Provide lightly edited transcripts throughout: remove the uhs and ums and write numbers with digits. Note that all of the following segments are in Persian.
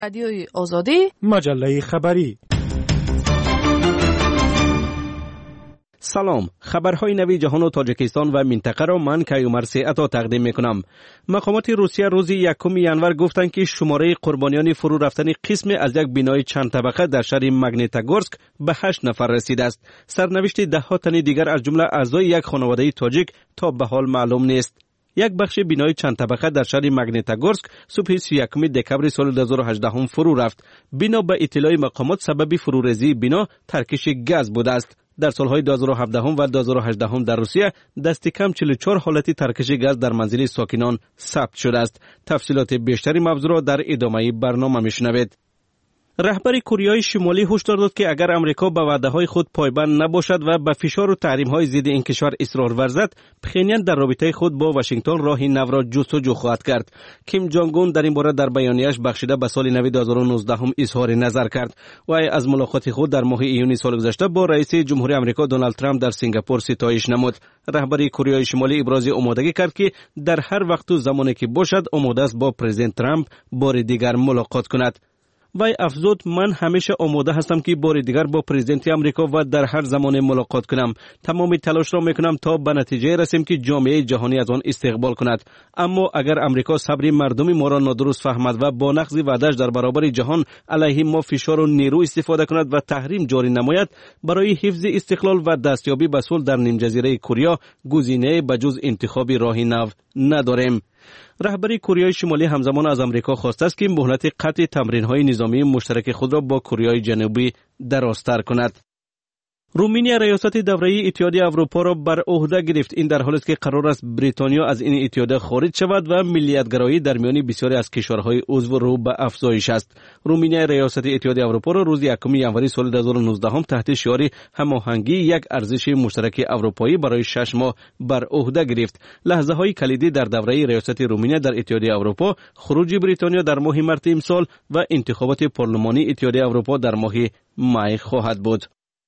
رادیوی آزادی، مجله خبری. سلام، خبرهای نوی جهان و تاجیکستان و منطقه را من کیومرث عطا تقدیم میکنم. مقامات روسیه روز 1 ینور گفتند که شماره قربانیان فرو رفتن قسم از یک بنای چند طبقه در شهر مگنیتگورسک به 8 نفر رسیده است. سرنوشت ده ها تن دیگر از جمله اعضای یک خانواده تاجیک تا به حال معلوم نیست. یک بخش بنای چند طبقه در شهر مگنیتگورسک صبح 31 دکبر سال 2018 فرو رفت. بنا به اطلاع مقامات سبب فروریزی بنا ترکش گاز بوده است. در سالهای 2017 و 2018 در روسیه دست کم 44 حالت ترکش گاز در منزل ساکنان ثبت شده است. تفصیلات بیشتری موضوع را در ادامه برنامه میشنوید. رهبر کره شمالی هشدار داد که اگر امریکا به وعده‌های خود پایبند نباشد و به فشار و تحریم‌های ضد این کشور اصرار ورزد، پخینیان در رابطه خود با واشنگتن راه نو را جستجو خواهد کرد. کیم جونگ اون در این باره در بیانیه‌اش بخشیده به سال نو 2019 اظهار نظر کرد. و از ملاقات خود در ماه ایونی سال گذشته با رئیس جمهوری آمریکا دونالد ترامپ در سنگاپور ستایش نمود. رهبر کره شمالی ابراز آمادگی کرد که در هر وقت و زمانی که باشد آماده است با پرزیدنت ترامپ بار دیگر ملاقات کند. وی افزود من همیشه آماده هستم که بار دیگر با پرزیدنت آمریکا و در هر زمان ملاقات کنم. تمام تلاش را میکنم تا به نتیجه رسیم که جامعه جهانی از آن استقبال کند. اما اگر امریکا صبر مردم ما را نادرست فهمد و با نقض وعده‌اش در برابر جهان علیه ما فشار و نیرو استفاده کند و تحریم جاری نماید، برای حفظ استقلال و دستیابی به صلح در نیمجزیره کره گزینه بجز انتخاب راه نو نداریم. رهبر کره شمالی همزمان از امریکا خواسته است که مهلت قطع تمرین‌های نظامی مشترک خود را با کره جنوبی درازتر کند. رومانیا ریاست دوره اتحادیه اروپا را بر عهده گرفت. این در حالی است که قرار است بریتانیا از این اتحاد خارج شود و ملیت‌گرایی در میان بسیاری از کشورهای عضو رو به افزایش است. رومانیا ریاست اتحادیه اروپا را روز 1 ینوری سال 2019 تحت شعار هماهنگی یک ارزش مشترک اروپایی برای 6 ماه بر عهده گرفت. لحظه‌های کلیدی در دوره ریاست رومانیا در اتحادیه اروپا خروج بریتانیا در ماه مارس امسال و انتخابات پارلمانی اتحادیه اروپا در ماه می خواهد بود.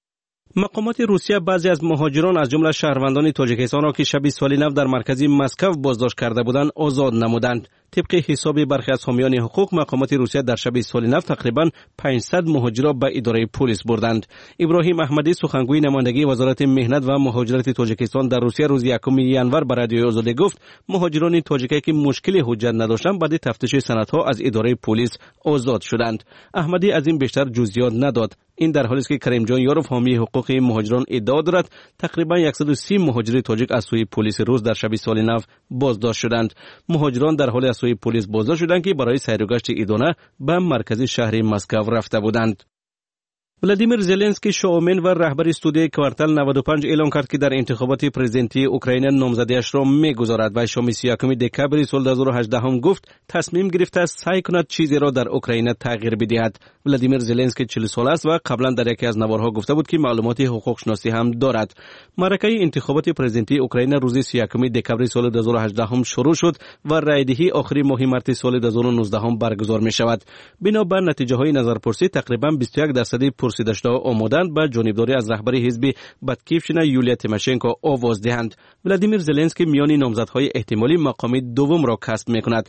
مقامات روسیه بعضی از مهاجران از جمله شهروندان تاجیکستان را که شب سال نو در مرکز مسکو بازداشت کرده بودند آزاد نمودند. طبق حساب برخی از حامیان حقوق، مقامات روسیه در شب سال نو تقریبا 500 مهاجر را به اداره پلیس بردند. ابراهیم احمدی سخنگوی نمایندگی وزارت مهنت و مهاجرت تاجیکستان در روسیه روز 1 ینور به رادیوی آزادی گفت مهاجران تاجیکی که مشکل حجت نداشتند بعد تفتیش سندها از اداره پلیس آزاد شدند. احمدی از این بیشتر جزئیات نداد. این در حالی است که کریم جان یاروف حامی حقوق مهاجران ادعا دارد تقریبا 130 مهاجر تاجیک از سوی پلیس روس در شب سال نو بازداشت شدند. مهاجران در حال از سوی پلیس بازداشت شدند که برای سیر و گشت ادانه به مرکز شهر مسکو رفته بودند. ولادیمیر زلنسکی شومن و رهبر استودیوی کوارتل 95 اعلام کرد که در انتخابات پرزیدنتی اوکراین نامزدیش را میگذارد و شام 31 دکبر سال 2018 هم گفت تصمیم گرفته است سعی کند چیزی را در اوکراین تغییر بدهد. ولادیمیر زلنسکی 40 ساله است و قبلا در یکی از نوارها گفته بود که معلومات حقوق شناسی هم دارد. معرکه انتخابات پرزیدنتی اوکراین روز 31 دکبر سال 2018 هم شروع شد و رایدهی آخری ماه مارس سال 2019 هم برگزار می شود. بنا بر نتیجه های نظرپرسی تقریبا 21% پرسیدشده آمادند به جانبداری از رهبر حزب باتکیفشینا یولیا تیماشنکو آواز دهند. ولادیمیر زلنسکی میان نامزدهای احتمالی مقام دوم را کسب میکند.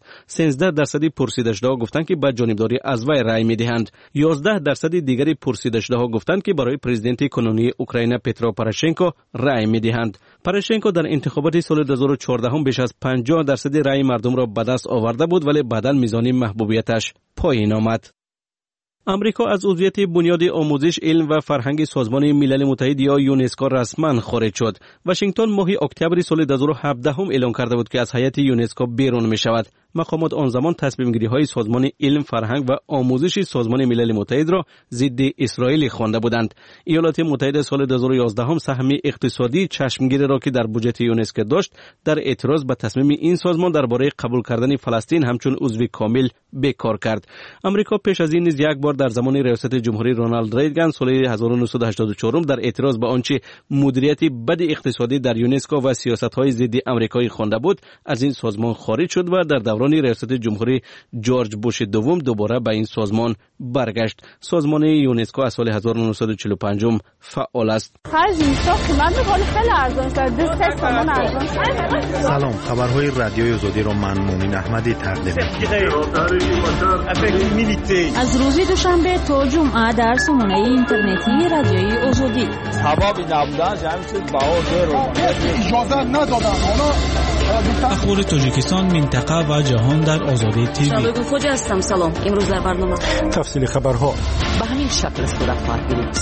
13% پرسیدشده گفتند که به جانبداری از وی رای میدهند. 11% دیگری پرسیدشده گفتند که برای پرزیدنت کنونی اوکراین پترو پروشنکو رای میدهند. پروشنکو در انتخابات سال 2014 هم بیش از 50% رای مردم را به دست آورده بود ولی بعداً میزان محبوبیتش پایین آمد. امریکا از عضویت بنیاد آموزش، علم و فرهنگ سازمان ملل متحد یا یونسکو رسما خارج شد. واشنگتن ماه اکتبر سال 2017 هم اعلام کرده بود که از هیئت یونسکو بیرون می شود. مقامات آن زمان تصمیم گیری های سازمان علم، فرهنگ و آموزش سازمان ملل متحد را ضد اسرائیل خوانده بودند. ایالات متحده سال 2011 هم سهم اقتصادی چشمگیر را که در بودجه یونسکو داشت در اعتراض به تصمیم این سازمان درباره قبول کردن فلسطین همچون عضو کامل بیکار کرد. امریکا پیش از این نیز یک بار در زمان ریاست جمهوری رونالد ریگان سال 1984 در اعتراض به آنچه مدیریت بد اقتصادی در یونسکو و سیاست‌های ضد آمریکایی خوانده بود از این سازمان خارج شد و در دوران دوران ریاست جمهوری جورج بوش دوم دوباره به این سازمان برگشت. سازمان یونسکو از سال 1945 فعال است. سلام، خبرهای رادیوی آزادی را من مومن احمدی تقدیم می‌کنم. از روز دوشنبه تا جمعه در سامانه اینترنتی رادیوی آزادی. اخبار تاجیکستان، منطقه و جهان در آزادی تیوی. شباب خوج هستم. سلام. امروز در برنامه تفصیل خبرها به همین شکل صورت خواهد گرفت.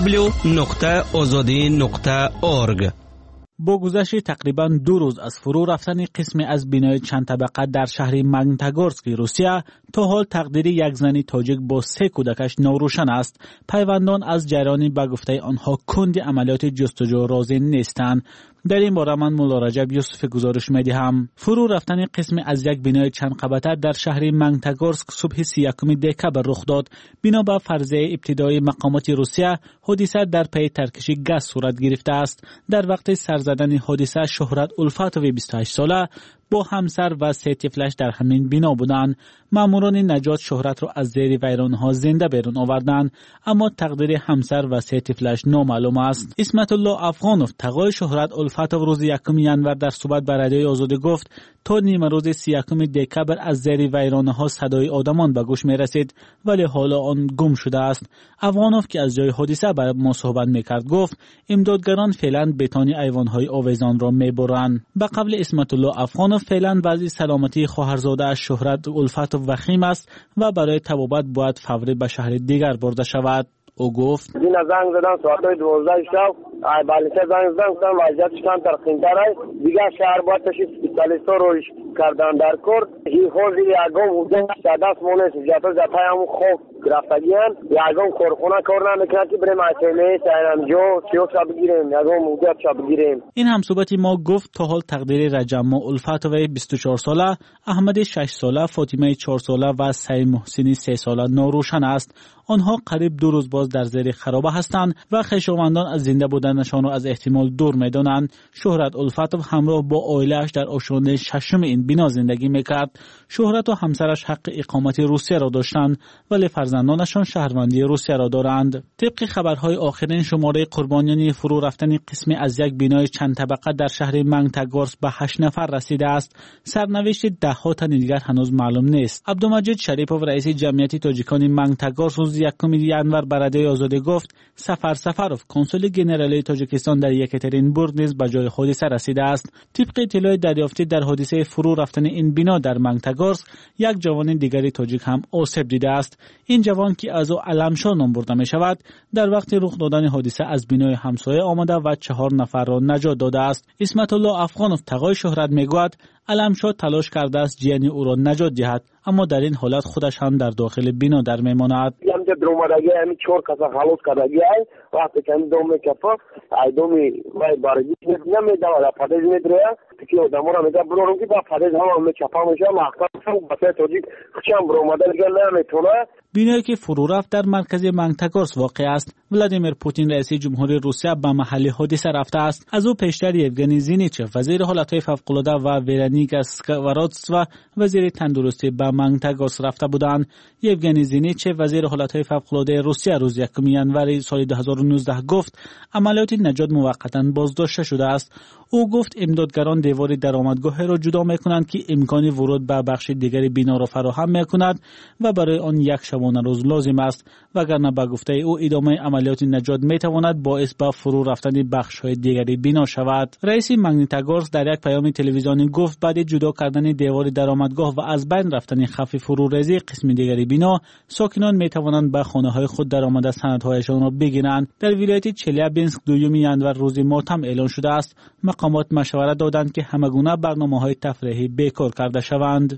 www.azadi.org. با گذشت تقریباً 2 روز از فرو رفتن قسمی از بنای چند طبقه در شهر ماگنیتوگورسک روسیه، تا حال تقدیر یک زن تاجیک با 3 کودکش ناروشن است. پیوندان از جریان به گفته آنها کند عملیات جستجو راضی نیستند. در این باره من مولا رجب یوسف گزارش می‌دهم. فرو رفتن قسمی از یک بنای چند قبطه در شهر ماگنیتوگورسک صبح 31 دکبر رخ داد. بنا به فرضیه ابتدایی مقامات روسیه، حادثه در پی ترکش گاز صورت گرفته است. در وقت سر زدن حادثه، شهرت الفاتوی 28 ساله با همسر و 3 طفلش در همین بنا بودند. ماموران نجات شهرت را از زیر ویرانها زنده بیرون آوردند، اما تقدیر همسر و 3 طفلش نامعلوم است. اسمت الله افغانوف، تقای شهرت الفاتو، روز 1 ینور در صحبت با رادیوی آزادی گفت تا نیمه روز 31 دکبر از زیر ویرانها صدای آدمان به گوش می رسید، ولی حالا آن گم شده است. افغانوف که از جای حادثه با ما صحبت میکرد گفت امدادگران فعلا بتانی ایوانهای آویزان را میبرند. به قبل اسمت الله افغانوف، فعلا وضع سلامتی خواهرزاده از شهرت الفاتو وخیم است و برای طبابت باید فوری به شهر دیگر برده شود. او گفت دینا زنگ زدن ساعت 12 شب، بالشه زنگ زدن وضعیتشان ترخیم‌تر است. دیگه شهر باید تشریف اسپیتالیستا روش کردن در کرد. این خوزی یکم حدود 10 مونه جاتا هم خوب گرفتگیان. یکم کارخونه کار نمیکنه که بریم اصله سینمجو چیو شب بگیریم، یکم مدت شب بگیریم. این همصحبتی ما گفت تا حال تقدیر رجما الفاتوی 24 ساله، احمد 6 ساله، فاطمه 4 ساله و سعید محسنی 3 ساله ناروشن است. آنها قریب 2 روز باز در زیر خرابه هستند و خویشاوندان از زنده بودنشان را از احتمال دور می‌دانند. شهرت الفاتو همراه با عائله‌اش در آشیانه 6 این بنا زندگی می‌کرد. شهرت و همسرش حق اقامت روسیه را داشتند، ولی فرزندانشان شهروندی روسیه را دارند. طبق خبرهای آخرین، شماره قربانیان فرو رفتن قسمی از یک بنای چند طبقه در شهر ماگنیتوگورسک به 8 نفر رسیده است. سرنوشت 10 تن دیگر هنوز معلوم نیست. عبدالمجید شریپوف، رئیس جمعیت تاجیکان ماگنیتوگورسک، روز 1 ینور به رادیوی آزادی گفت سفروف، کنسول ژنرالی تاجیکستان در یکاترینبورگ نیز به جای حادثه رسیده است. طبق اطلاع دریافتی، در حادثه فرو رفتن این بنا در ماگنیتوگورسک یک جوان دیگری تاجیک هم آسیب دیده است. این جوان که از او علمشاه نام برده می شود، در وقت رخ دادن حادثه از بنای همسایه آمده و 4 نفر را نجات داده است. اسمت الله افغانوف، تقای شهرت، میگوید علمشاه تلاش کرده است جیانی او را نجات دهد، اما در این حالت خودش هم در داخل بنا در میماند. همینجا درومدگی همین 4 کسا خلاص کردگی ای وقتی که همین دومی کفا ای دومی مای بارگی نمیده و پدیز میدره که آدم را میده برورم که با پدیز هم چپا میشه مختار بسه توجیک خچم برومده دیگه نمیتونه. بنایی که فرو رفت در مرکز ماگنیتوگورسک واقع است. ولادیمیر پوتین، رئیس جمهوری روسیه، به محل حادثه رفته است. از او پیشتر یوگنی زینیچف، وزیر حالتهای فوق‌العاده، و ورونیکا اسکواروتسوا، وزیر تندرستی، به ماگنیتوگورسک رفته بودند. یوگنی زینیچف، وزیر حالتهای فوق‌العاده روسیه، روز 1 ینور سال 2019 گفت عملیات نجات موقتا بازداشته شده است. او گفت امدادگران دیوار درآمدگاه را جدا می‌کنند که امکان ورود به بخش دیگری بنا را فراهم می‌کند و برای آن 1 شبانه روز لازم است، وگرنه به گفته او ادامه عملیات نجات می‌تواند باعث به فرو رفتن بخش‌های دیگری بنا شود. رئیس ماگنیتوگورسک در یک پیام تلویزیونی گفت بعد جدا کردن دیوار درآمدگاه و از بین رفتن خف فروریزی قسم دیگری بنا، ساکنان می‌توانند به خانه‌های خود درآمده سندهایشان را بگیرند. در ولایت چلیابینسک 2 ینور روز ماتم اعلان شده است. مقامات مشورت دادند که همگونه برنامه‌های تفریحی بیکار کرده شوند.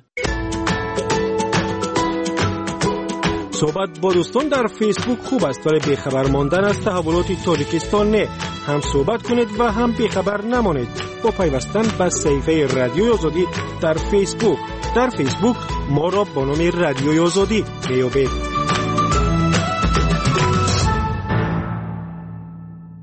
صحبت با دوستان در فیسبوک خوب است، ولی بیخبر ماندن از تحولات تاجیکستان نه. هم صحبت کنید و هم بیخبر نمانید با پیوستن به صفحه رادیوی آزادی در فیسبوک. در فیسبوک ما را با نام رادیوی آزادی میابید.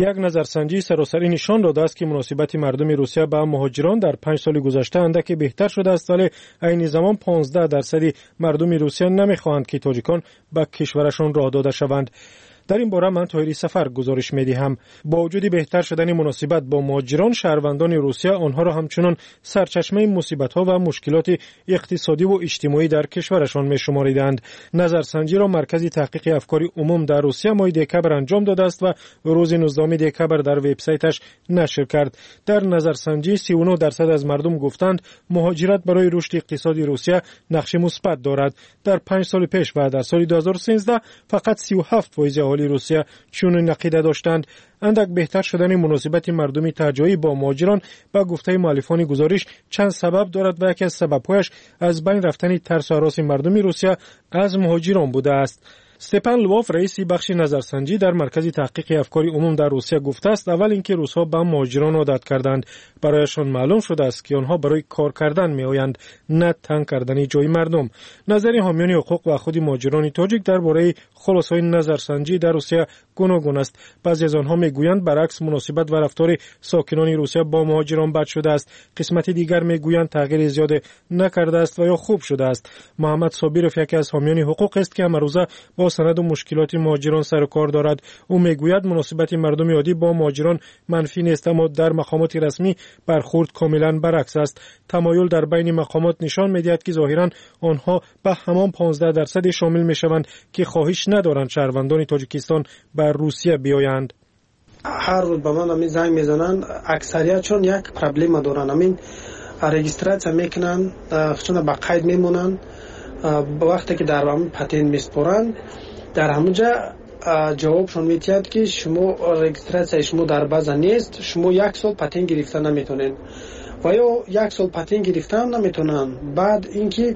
یک نظرسنجی سراسری نشان داده است که مناسبت مردم روسیه با مهاجران در 5 سال گذشته اندکی بهتر شده است، ولی عین زمان 15% مردم روسیه نمی‌خواهند که تاجیکان به کشورشان راه داده شوند. در این باره من طاهری سفر گزارش می‌دهم. با وجود بهتر شدن مناسبت با مهاجران، شهروندان روسیه آنها را همچنان سرچشمه مصیبت‌ها و مشکلات اقتصادی و اجتماعی در کشورشان می‌شماریدند. نظرسنجی را مرکز تحقیق افکار عموم در روسیه ماه دکبر انجام داده است و روز 19 دکبر در وبسایتش نشر کرد. در نظرسنجی 39% از مردم گفتند مهاجرت برای رشد اقتصادی روسیه نقش مثبت دارد. در 5 سال پیش و در سال 2013 فقط 37% اهالی روسیه چنین عقیده داشتند. اندک بهتر شدن مناسبت مردمی تهجایی با مهاجران به گفته مؤلفان گزارش چند سبب دارد و یکی از سبب‌هایش از بین رفتن ترس و هراس مردم روسیه از مهاجران بوده است. استپان لوف رئیس بخش نظرسنجی در مرکز تحقیق افکار عموم در روسیه گفته است اول اینکه روس‌ها به مهاجران عادت کردند، برایشان معلوم شده است که آنها برای کار کردن میآیند، نه تنگ کردن جای مردم. نظر حامیان حقوق و خود مهاجران تاجیک درباره خلاصه‌های نظرسنجی در روسیه گوناگون است. بعضی از آنها میگویند برعکس مناسبت و رفتار ساکنان روسیه با مهاجران بد شده است. قسمت دیگر میگویند تغییر زیاد نکرده است و یا خوب شده است. محمد صابرов یکی از حامیان حقوق است که امروزه با سند و مشکلات مهاجران سر و کار دارد. او میگوید مناسبت مردم عادی با مهاجران منفی نیست، اما در مقامات رسمی برخورد کاملا برعکس است. تمایل در بین مقامات نشان میدهد که ظاهرا آنها به همان 15% شامل میشوند که خواهش ندارند شهروندان تاجیکستان بر روسیه بیایند. هر روز به من همین زنگ میزنن، اکثریت چون یک پرابلم دارن، همین رجیستراسیون میکنن، چون به قید میمونن، وقتی که در همون پتن میسپرن در همونجا جوابشون میتید که شما رجیستراسیون شما در بازه نیست، شما 1 سال پتن گرفتن نمیتونین و یا 1 سال پتن گرفتن نمیتونن. بعد اینکه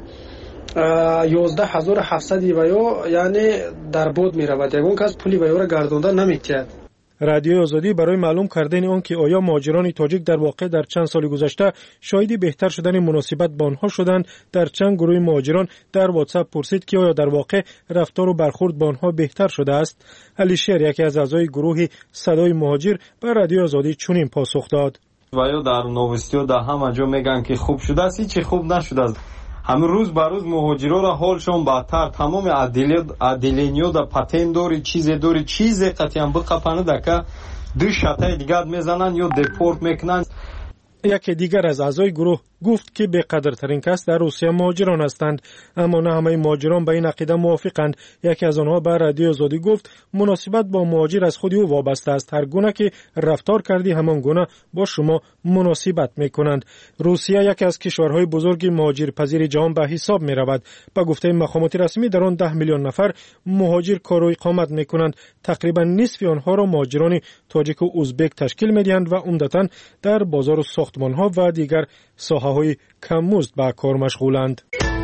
11700 و یعنی در بود میرود، یگون کس پولی و را گردونده نمیتید. رادیوی آزادی برای معلوم کردن آن که آیا مهاجران تاجیک در واقع در چند سال گذشته شاهد بهتر شدن مناسبت با آنها شدند، در چند گروه مهاجران در واتساپ پرسید که آیا در واقع رفتار و برخورد با آنها بهتر شده است. علی شیر یکی از اعضای گروه صدای مهاجر به رادیوی آزادی چنین پاسخ داد: و یا در نوستی در همه جا میگن که خوب شده است، هیچ خوب نشده است. همین روز بر روز مهاجرا را حالشون بدتر، تمام عدلینیو در پتن دوری چیز قطعا بقپنه دکه دو شتای دیگر میزنن یا دپورت میکنن. یکی دیگر از اعضای گروه گفت که به قدرترین کس در روسیه مهاجران هستند، اما نه همه مهاجران به این عقیده موافقند. یکی از آنها به رادیو آزادی گفت مناسبت با مهاجر از خود او وابسته است، هر گونه که رفتار کردی همان گونه با شما مناسبت میکنند. روسیه یکی از کشورهای بزرگ مهاجرپذیر جهان به حساب می رود. به گفته مقامات رسمی در آن 10 میلیون نفر مهاجر کار و اقامت میکنند. تقریبا نصف آنها را مهاجران تاجیک و ازبک تشکیل میدهند و عمدتاً در بازار و ساختمان‌ها و دیگر ساحه‌های کم مزد به کار مشغولند.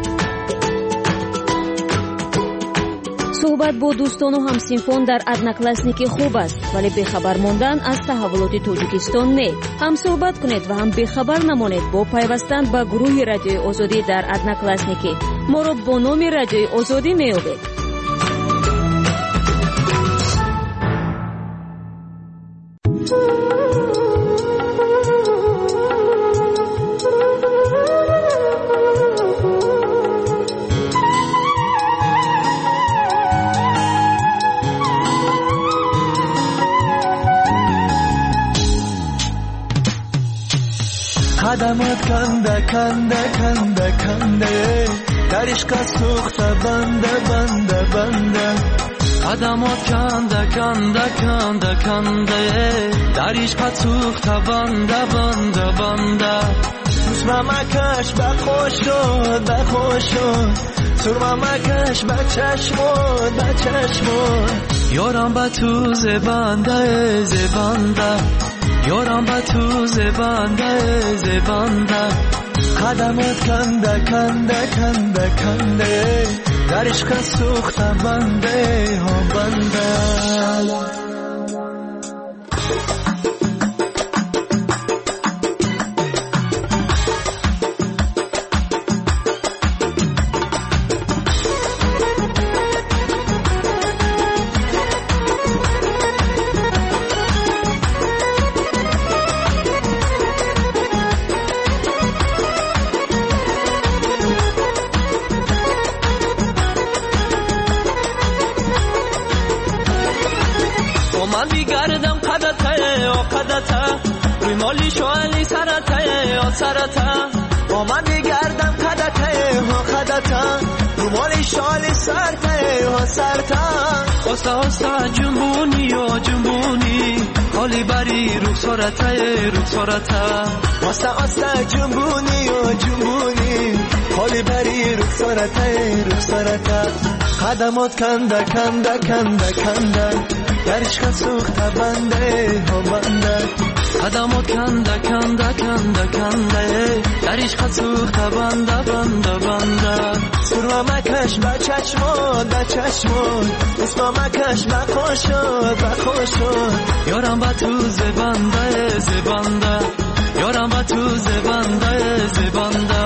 صحبت با دوستان و همسینفان در ادناکلاسنیکی خوب است، ولی بخبر ماندن از تحولات تاجیکستان نه. هم صحبت کنید و هم بخبر نمانید با پیوستن به گروه رادیوی آزادی در ادناکلاسنیکی. ما را با نام رادیوی آزادی میابید. قدمات کنده کنده کنده کنده در عشق سوخته بنده بنده بنده قدمات کنده کنده کنده کنده در عشق سوخته بنده بنده بنده سرما مکش به خوش شد به خوش شد سرما مکش به چشمون به چشمون یارم به تو زبنده زبنده یارم با تو زبنده قدمات کنده کنده کنده کنده در عشق سوختم بنده ها بنده. من میگردم قدته و قدته روی مالی شوالی سرته و سرته من میگردم قدته و قدته روی مالی شوالی سرته و سرته آستا آستا جنبونی و جنبونی حالی بری رخسارته آستا آستا جنبونی و جنبونی حالی بری رخسارته قدمات کنده در عشق سوخته بنده قدمات کنده در عشق سوخته بنده سرما مکش با چشمات اسما مکش با خوشات یارم با تو زبنده یارم با تو زبنده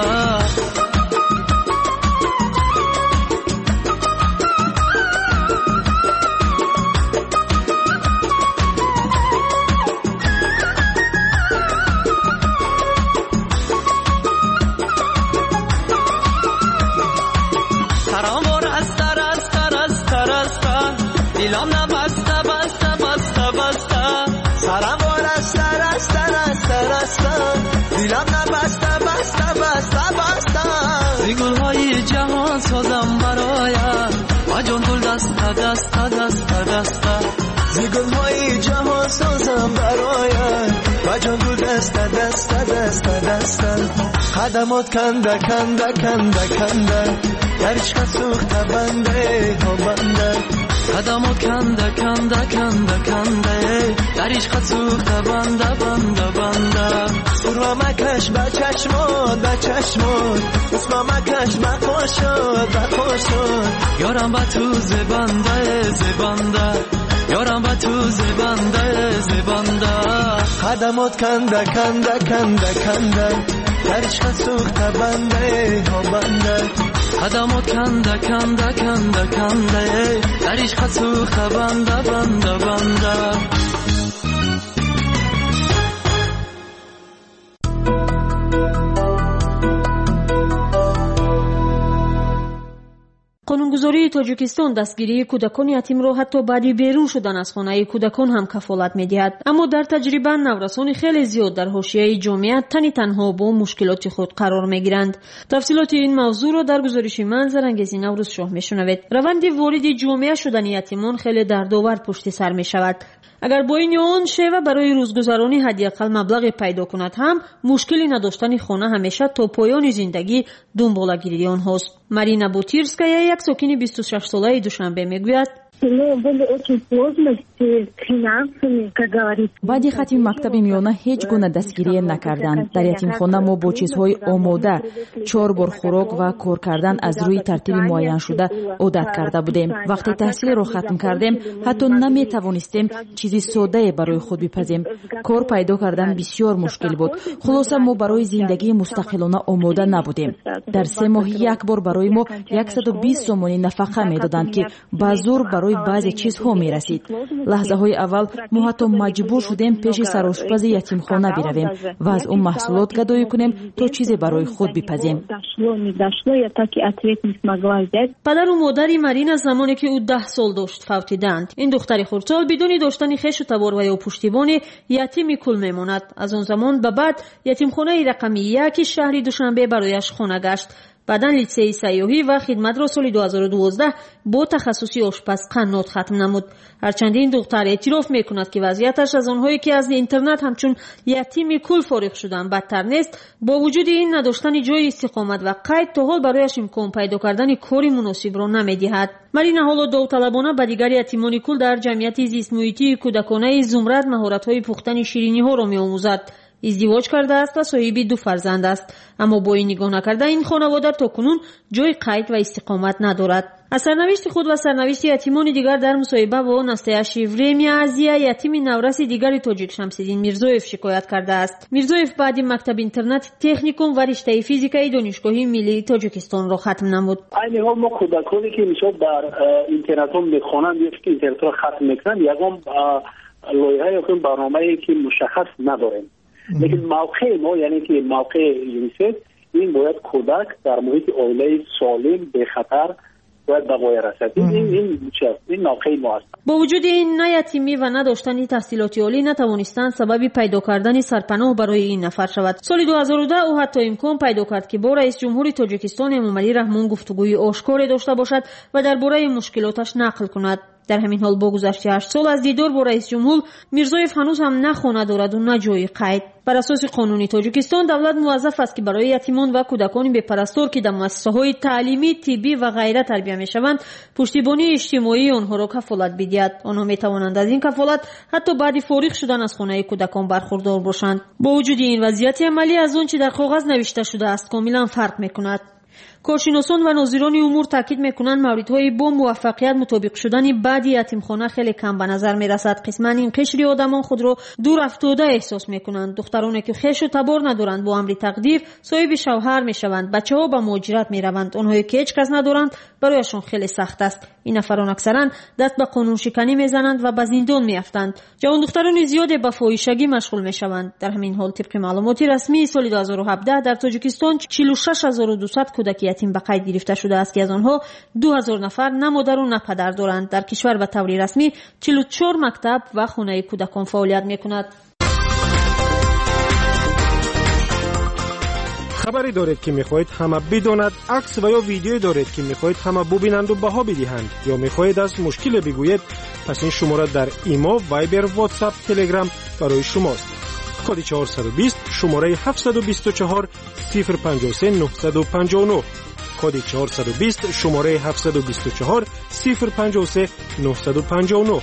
سازم برایم و جان گل دست زیگل های جهان سازم برایم و جان گل دست قدمات کنده در عشق سوخته بنده قدمات کنده در عشق سوخته بنده سرما مکش با چشمات اسما مکش با خوشات یارم با تو زبنده یارم با تو زبنده قدمات کنده در عشق سوخته بنده قدمات کنده در عشق سوخته بنده قانونگذاری تاجیکستان دستگیری کودکان یتیم را حتی بعد بیرون شدن از خانه کودکان هم کفالت می‌دهد، اما در تجربه نورسان خیلی زیاد در حاشیه جامعه تنها با مشکلات خود قرار می‌گیرند. تفصیلات این موضوع را در گزارش منظرانگیز نوروز شاه می‌شنوید. روند وارد جامعه شدن یتیمان خیلی دردآور پشت سر می‌شود. اگر با این آن شیوه برای روزگذرانی حداقل مبلغ پیدا کند هم مشکلی نداشتن خانه همیشه تا پایان زندگی دنبالگیری آنهاست. مارینا بوتیرسکایا یک ساکن 26 ساله دوشنبه میگوید баъди хатми мактаби миёна ҳеҷ гуна дастгирие накарданд. Дар ятимхона мо бо чизҳои омода, 4 бор хӯрок ва кор кардан аз рӯи тартиби муайяншуда одат карда будем. вақте таҳсилро хатм кардем, ҳатто наметавонистем чизи соддае барои худ бипазем. кор пайдо кардан бисёр мушкил буд. хулоса мо барои зиндагии мустақилона омода набудем. дар 3 моҳ як бор барои мо 120 сомонӣ нафақа медоданд ки ба зур барои баъзе чизҳо мерасид. лаҳзаҳои аввал мо ҳатто маҷбур шудем пеши сарошпази ятимхона биравем ва аз ӯ маҳсулот гадоӣ кунем то чизе барои худ бипазем. падару модари марина замоне ки ӯ 10 сол дошт фавтиданд. ин духтари хурдсол бидуни доштани хешу табор ва ё пуштибони ятими кул мемонад. аз он замон ба баъд ятимхонаи рақами 1 шаҳри душанбе барояш хона гашт. баъдан литсеи сайёҳӣ ва хидматро соли 2012 бо тахассуси ошпаз қаннот хатм намуд. ҳарчанди ин духтар эътироф мекунад ки вазъияташ аз онҳое ки аз интернат ҳамчун ятими кул фориғ шуданд бадтар нест. бо вуҷуди ин надоштани ҷои истиқомат ва қайд то ҳол барояш имкон пайдо кардани кори муносибро намедиҳад. марина ҳоло довталабона ба дигари ятимони кул дар ҷамъияти зистмуҳитии кӯдаконаи зумрад маҳоратҳои пухтани шириниҳоро меомӯзад. издивоҷ кардааст ва соҳиби 2 фарзанд аст, аммо бо ин нигоҳ накарда ин хонавода то кунун ҷои қайд ва истиқомат надорад. аз сарнавишти худ ва сарнавишти ятимони дигар дар мусоҳиба бо настоящи время азия ятими навраси дигари тоҷик шамсиддин мирзоев шикоят кардааст. мирзоев баъди мактаби интернати техникум ва риштаи физикаи донишгоҳи миллии тоҷикистонро хатм намуд. айни ҳол мо кӯдаконе ки мисол дар интернатҳо мехонанд ё ки интернатро хатм мекунанд ягон лоиҳа ё барномае ки мушаххас надорем. لیکن موقع ما یعنی که موقع یونیسف این باید کودک در محیط عائله سالم به خطر باید به پایان رسد. این ناقه ما است. با وجود این نه یتیمی و نداشتن تحصیلات عالی نتوانستند سبب پیدا کردن سرپناه برای این نفر شود. سال 2010 او حتی امکان پیدا کرد که با رئیس جمهور تاجیکستان امامعلی رحمون گفتگوی آشکاری داشته باشد و درباره مشکلاتش نقل کند. در همین حال با گذشت 8 سال از دیدار با رئیس جمهور، میرزایف هنوز هم نه خانه دارد و نه جای قید. بر اساس قانونی تاجیکستان دولت موظف است که برای یتیمان و کودکان بپرستار که در مؤسسه‌های تعلیمی، طبی و غیره تربیت می‌شوند پشتیبانی اجتماعی آنها را کفالت بدهد. آنها می‌توانند از این کفالت حتی بعد فارغ شدن از خانه کودکان برخوردار باشند. با وجود این وضعیت عملی از آنچه در کاغذ نوشته شده است کاملا فرق می‌کند. کارشناسان و ناظران امور تاکید میکنند موردهای با موفقیت مطابق شدن بعضی یتیمخانه خیلی کم به نظر میرسد. قسما این قشری آدمان خود را دور افتاده احساس میکنند. دخترانی که خویش و تبار ندارند با امر تقدیر صاحب شوهر میشوند. بچه‌ها به مهاجرت میروند. آنهایی که هیچ کس ندارند برایشان خیلی سخت است. این نفران اکثرا دست به قانون شکنی میزنند و به زندان میافتند. جوان دختران زیادی به فاحشگی مشغول میشوند. در همین حال طبق معلومات رسمی سال 2017 در تاجیکستان 46200 کودک یتیم به قید گرفته شده است که از آنها 2000 نفر نه مادر و نه پدر دارند. در کشور به طور رسمی 44 مکتب و خانه کودکان فعالیت میکند. خبری دارید که میخواهید همه بداند، عکس و یا ویدیویی دارید که میخواهید همه ببینند و بها بدهند، یا میخواهید از مشکل بگویید، پس این شماره در ایما، وایبر، واتساپ، تلگرام برای شماست. کد 420 شماره 724 053 959. کد 420 شماره 724 053 959.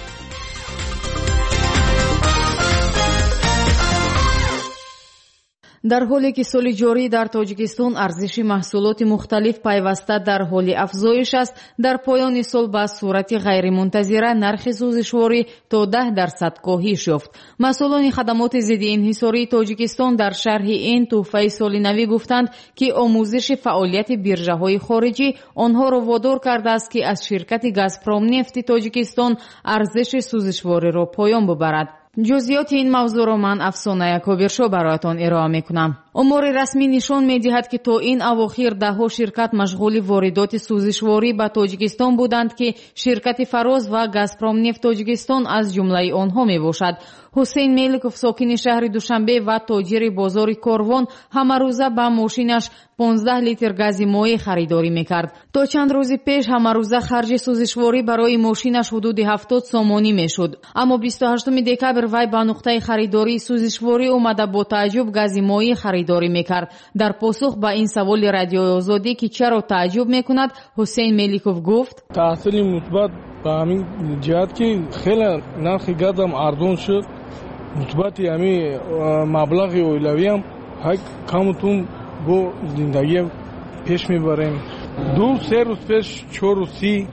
در حالی که سال جاری در تاجیکستان ارزش محصولات مختلف پیوسته در حال افزایش است، در پایان سال به صورت غیرمنتظره نرخ سوزشواری تا 10% کاهش یافت. مسئولان خدمات ضد انحصاری تاجیکستان در شرح این تحفه سال نوی گفتند که آموزش فعالیت بیرژه‌های خارجی آنها را وادار کرده است که از شرکت گازپروم نفت تاجیکستان ارزش سوزشواری را پایان ببرد. جزئیات این موضوع را من افسانه کوبرشو برایتان ارائه میکنم. امور رسمی نشان میدهد که تا این اواخر دهها شرکت مشغول واردات سوزشواری به تاجیکستان بودند که شرکت فراز و گازپروم نفت تاجیکستان از جمله آنها میباشد. حسین میلکوف ساکن شهر دوشنبه و تاجر بازار کاروان همه روزه به ماشینش 15 لیتر گاز مایع خریداری میکرد. تا چند روز پیش همه روزه خرج سوزشواری برای ماشینش حدود 70 سومانی میشد. اما 28 دکبر وی به نقطه خریداری سوزشواری اومده با تعجب گاز مایع خریداری میکرد. در پاسخ به این سوال رادیو آزادی که چرا تعجب میکند، حسین میلکوف گفت: تحصیل مثبت به همین جهت که خیلی نرخ گازم ارزان شد. مثبت همین مبلغ اولوی هم کمتون با زندگی پیش میبریم. 2-3 روز پیش 4.30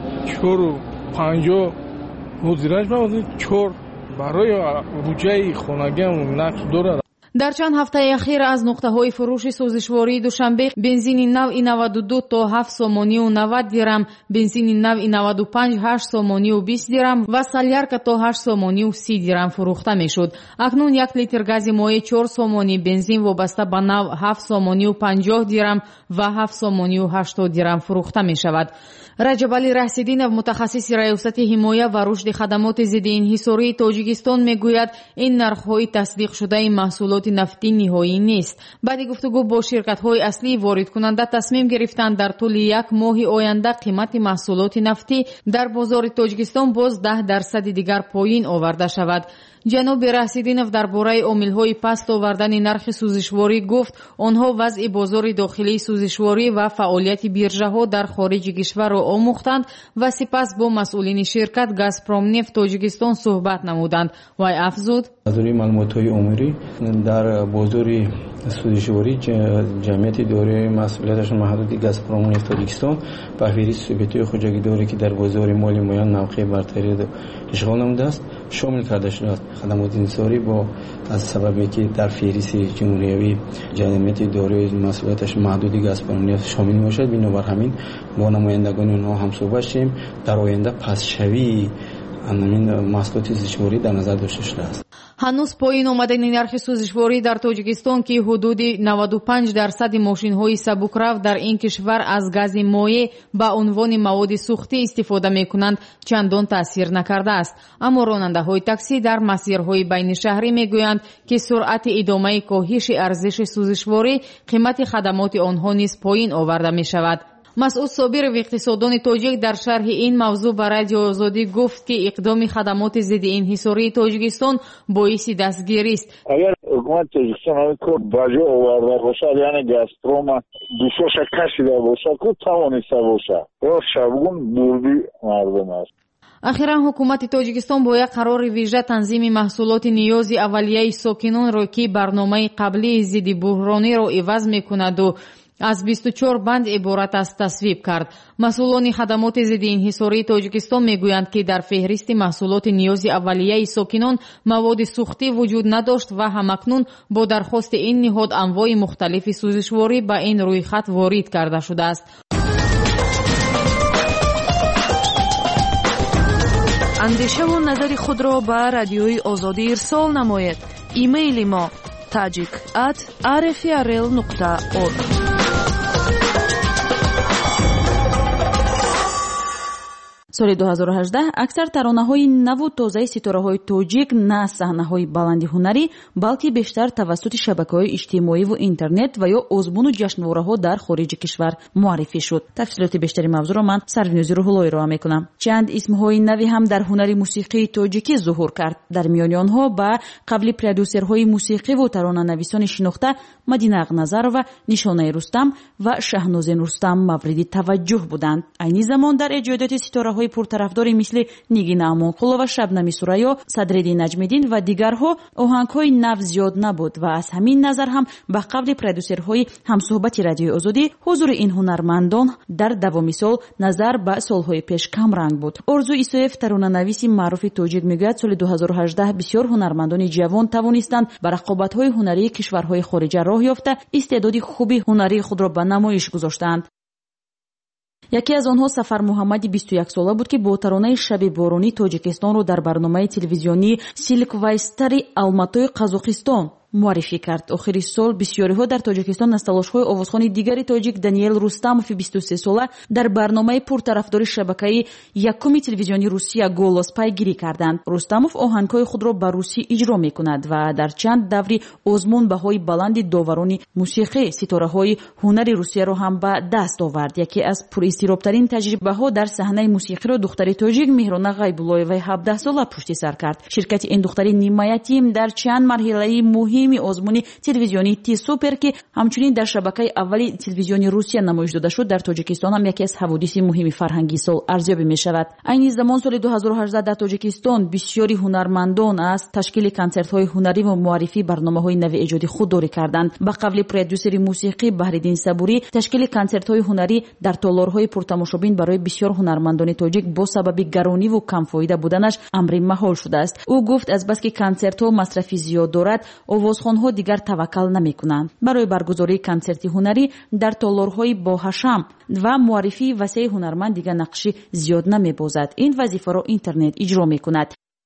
4.50 مزیرش بودیم. 4 برای بودجه خانگی هم نقش داره. در چند هفته اخیر از نقطه‌های فروش سوزشواری دوشنبه بنزین نوع 92 تا 7 سومانی و 90 درم، بنزین نوع 95 8 سومانی و 20 درم و سالیارکا تا 8 سومانی و 30 درم فروخته میشد. اکنون 1 لیتر گاز مایع 4 سومانی، بنزین وابسته به نوع 7 سومانی و 50 درم و 7 سومانی و 80 درم فروخته می شود. رجب علی رحسیدینов متخصص ریاست حمایه و رشد خدمات ضد انحصاری تاجیکستان میگوید این نرخ‌های تصدیق شده محصولات نفتی نهایی نیست. بعد گفتگو با شرکت‌های اصلی وارد کننده تصمیم گرفتند در طول یک ماه آینده قیمت محصولات نفتی در بازار تاجیکستان باز 10% دیگر پایین آورده شود. جناب رحسیدینov درباره عامل‌های پست آوردن نرخ سوزشواری گفت آنها وضع بازار داخلی سوزشواری و فعالیت بیرژه‌ها در خارج کشور را آموختند و سپس با مسئولین شرکت گازپروم نفت تاجیکستان صحبت نمودند و افزود: از روی معلومات‌های عمومی در بازار سوزشواری جمعیت دارای مسئولیتش محدود گازپروم نفت تاجیکستان به فهرست سوبیت‌های خودجگیداری که در بازار مالی میان موقع برتری اشغال نموده است شامل کرده شده است. خدمات انحصاری با از سببی که در فهرست جمهوری جمعیت دارای مسئولیتش محدود گازپروم نفت شامل میشد، بنابر همین با نمایندگان اونها هم صحبت شدیم در آینده پسشوی این محصولات سوزشواری در نظر داشته شده است. ҳанӯз поин омадани нархи сӯзишворӣ дар тоҷикистон ки ҳудуди 95% мошинҳои сабукрав дар ин кишвар аз гази моеъ ба унвони маводи сӯхтӣ истифода мекунанд чандон таъсир накардааст. аммо ронандаҳои таксӣ дар масирҳои байнишаҳрӣ мегӯянд ки суръати идомаи коҳиши арзиши сӯзишворӣ қимати хадамоти онҳо низ поин оварда мешавад. масъуд собиров иқтисоддони тоҷик дар шарҳи ин мавзӯъ ба радиои озодӣ гуфт ки иқдоми хадамоти зидди инҳисории тоҷикистон боиси дастгирист. агар ҳукумати тоҷикистон ба ҷо оварда бошад, яъне газпрома душоша кашида бошад, ку тавониста бошад, ё шабгун бурди мардум аст. ахиран ҳукумати тоҷикистон бо як қарори вижа танзими маҳсулоти ниёзи аввалияи сокинонро ки барномаи қаблии зидди буҳрониро иваз мекунаду аз 24 банд иборат аст тасвиб кард. масъулони хадамоти зидди инҳисории тоҷикистон мегӯянд ки дар феҳристи маҳсулоти ниёзи аввалияи сокинон маводи сӯхтӣ вуҷуд надошт ва ҳамакнун бо дархости ин ниҳод анвои мухталифи сӯзишворӣ ба ин рӯйхат ворид карда шудааст. андешаву назари худро ба радиои озодӣ ирсол намоед. имейли мо tajik@rfrl.org. соли 2018 аксар таронаҳои наву тозаи ситораҳои тоҷик на аз саҳнаҳои баланди ҳунарӣ, балки бештар тавассути шабакаҳои иҷтимоиву интернет ва ё озмуну ҷашнвораҳо дар хориҷи кишвар муаррифӣ шуд. тафсилоти бештари мавзӯъро ман Сарвинӯзи Рӯҳуллоӣ роа мекунам. чанд исмҳои нави ҳам дар ҳунари мусиқии тоҷикӣ зуҳур кард. дар миёни онҳо ба қабли продюсерҳои мусиқиву таронанависони шинохта Мадина Ақназарова, Нишонаи Рустам ва Шаҳнозин Рустам мавриди таваҷҷӯҳ буданд. айни замон дар эҷодиёти ситораҳои пуртарафдори мисли Нигина Амонқулова, Шабнами Сурайё, Садреддин Наҷмиддин ва дигарҳо оҳангҳои нав зиёд набуд ва аз ҳамин назар ҳам ба қабли продюсерҳои ҳамсӯҳбати радиои озодӣ ҳузури ин ҳунармандон дар давоми сол назар ба солҳои пеш камранг буд. Орзу Исоев, таронанависи маъруфи тоҷик, мегӯяд соли 2018 бисёр ҳунармандони ҷавон тавонистанд ба рақобатҳои ҳунарии кишварҳои хориҷа роҳ ёфта истеъдоди хуби ҳунарии худро ба намоиш гузоштаанд. яке аз онҳо Сафар Муҳаммади 21-сола буд ки бо таронаи Шаби боронӣ Тоҷикистонро дар барномаи телевизионии Силквайстари Алматои Қазоқистон муаррифӣ кард. охири сол бисёриҳо дар Тоҷикистон аз талошҳои овозхони дигари тоҷик Даниэл Рустамови 23-сола дар барномаи пуртарафдори шабакаи якуми телевизиони Русия «Голос» пайгирӣ карданд. Рустамов оҳангҳои худро ба русӣ иҷро мекунад ва дар чанд даври озмун баҳои баланди доварони мусиқӣ ситораҳои ҳунари Русияро ҳам ба даст овард. яке аз пуристиробтарин таҷрибаҳо дар саҳнаи мусиқиро духтари тоҷик Меҳрона Ғайбуллоеваи 17-сола пушти сар кард. ширкати ин духтари нимаятим дар чанд марҳилаи муҳими озмуни телевизиони Ти-Супер ки ҳамчунин дар шабакаи аввали телевизиони Русия намоиш дода шуд, дар Тоҷикистон ҳам яке аз ҳаводиси муҳими фарҳангии сол арзёбӣ мешавад. айни замон соли 2018 дар Тоҷикистон бисёри ҳунармандон аз ташкили консертҳои ҳунарӣ ва муаррифии барномаҳои нави эҷоди худдорӣ карданд. ба қавли продюсери мусиқӣ Баҳриддин Сабурӣ, ташкили консертҳои ҳунарӣ дар толорҳои пуртамошобин барои бисёр ҳунармандони тоҷик бо сабаби гарониву камфоида буданаш амри маҳол шудааст. ӯ гуфт аз баски консертҳо масрафи зиёд дорад, овозхонҳо дигар таваккал намекунанд. барои баргузории консерти ҳунарӣ дар толорҳои боҳашам ва муаррифии васеъи ҳунарманд дигар нақши зиёд намебозад. ин вазифаро интернет иҷро мекунад.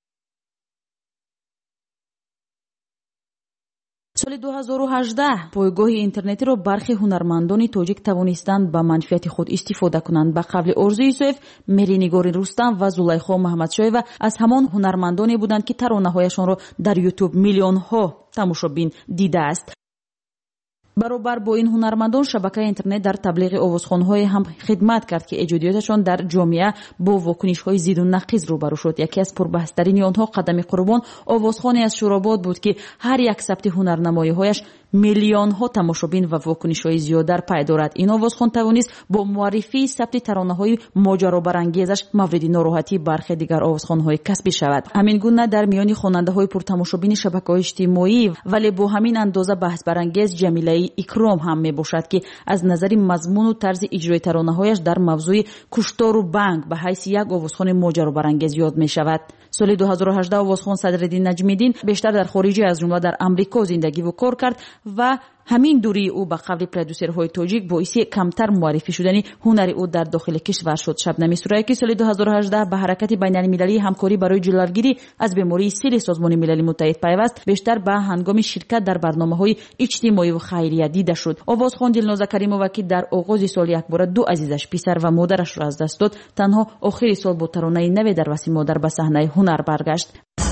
соли 2018 пойгоҳи интернетиро бархи ҳунармандони тоҷик тавонистанд ба манфиати худ истифода кунанд. ба қавли Орзу Исоев, Меринигори Рустам ва Зулайхо Маҳмадшоева аз ҳамон ҳунармандоне буданд ки таронаҳояшонро дар YouTube миллионҳо тамошобин дидааст. баробар бо ин ҳунармандон шабакаи интернет дар таблиғи овозхонҳое ҳам хидмат кард ки эҷодиёташон дар ҷомеа бо вокунишҳои зидду нақиз рӯбарӯ шуд. яке аз пурбаҳстарини онҳо Қадами Қурбон овозхоне аз Шуробод буд ки ҳар як сабти ҳунарнамоиҳояш миллионҳо тамошобин ва вокунишҳои зиёдар пай дорад. ин овозхон тавонист бо муаррифии сабти таронаҳои моҷаробарангезаш мавриди нороҳатии бархе дигар овозхонҳои касбӣ шавад. ҳамин гуна дар миёни хонандаҳои пуртамошобини шабакаҳои иҷтимоӣ вале бо ҳамин андоза баҳсбарангез Ҷамилаи Икром ҳам мебошад ки аз назари мазмуну тарзи иҷрои таронаҳояш дар мавзӯи куштору банк ба ҳайси як овозхони моҷаробарангез ёд мешавад. соли 2018 овозхон Садреддин Наҷмиддин бештар дар хориҷӣ аз ҷумла дар Амрико зиндагиву кор кард و همین دوری او به قول پرودوسرهای تاجیک باعث کمتر معرفی شدن هنر او در داخل کشور شد. شبنم سورایکی سال 2018 به حرکت بین المللی همکاری برای جلوگیری از بیماری سیل سازمان ملل متحد پیوست بیشتر به هنگام شرکت در برنامه‌های اجتماعی و خیریه دیده شد. آوازخوان دلنازه کریمووا که در آغاز سال یکباره 2 عزیزش پسر و مادرش را از دست داد، تنها آخر سال با ترانه نو در وسی مادر به صحنه هنر برگشت.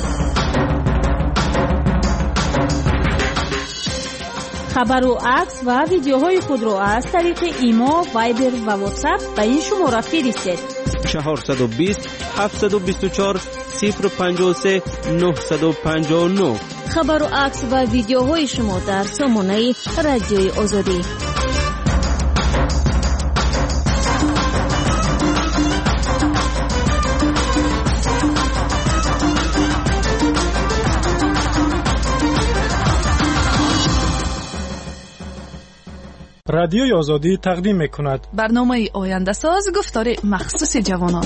خبر و عکس و ویدیوهای خود را از طریق ایما، وایبر و واتساپ به این شماره فرستید: 420 724 053 959. خبر و عکس و ویدیوهای شما در سامانه رادیوی آزادی. رادیوی آزادی تقدیم می‌کند برنامه آینده ساز، گفتار مخصوص جوانان.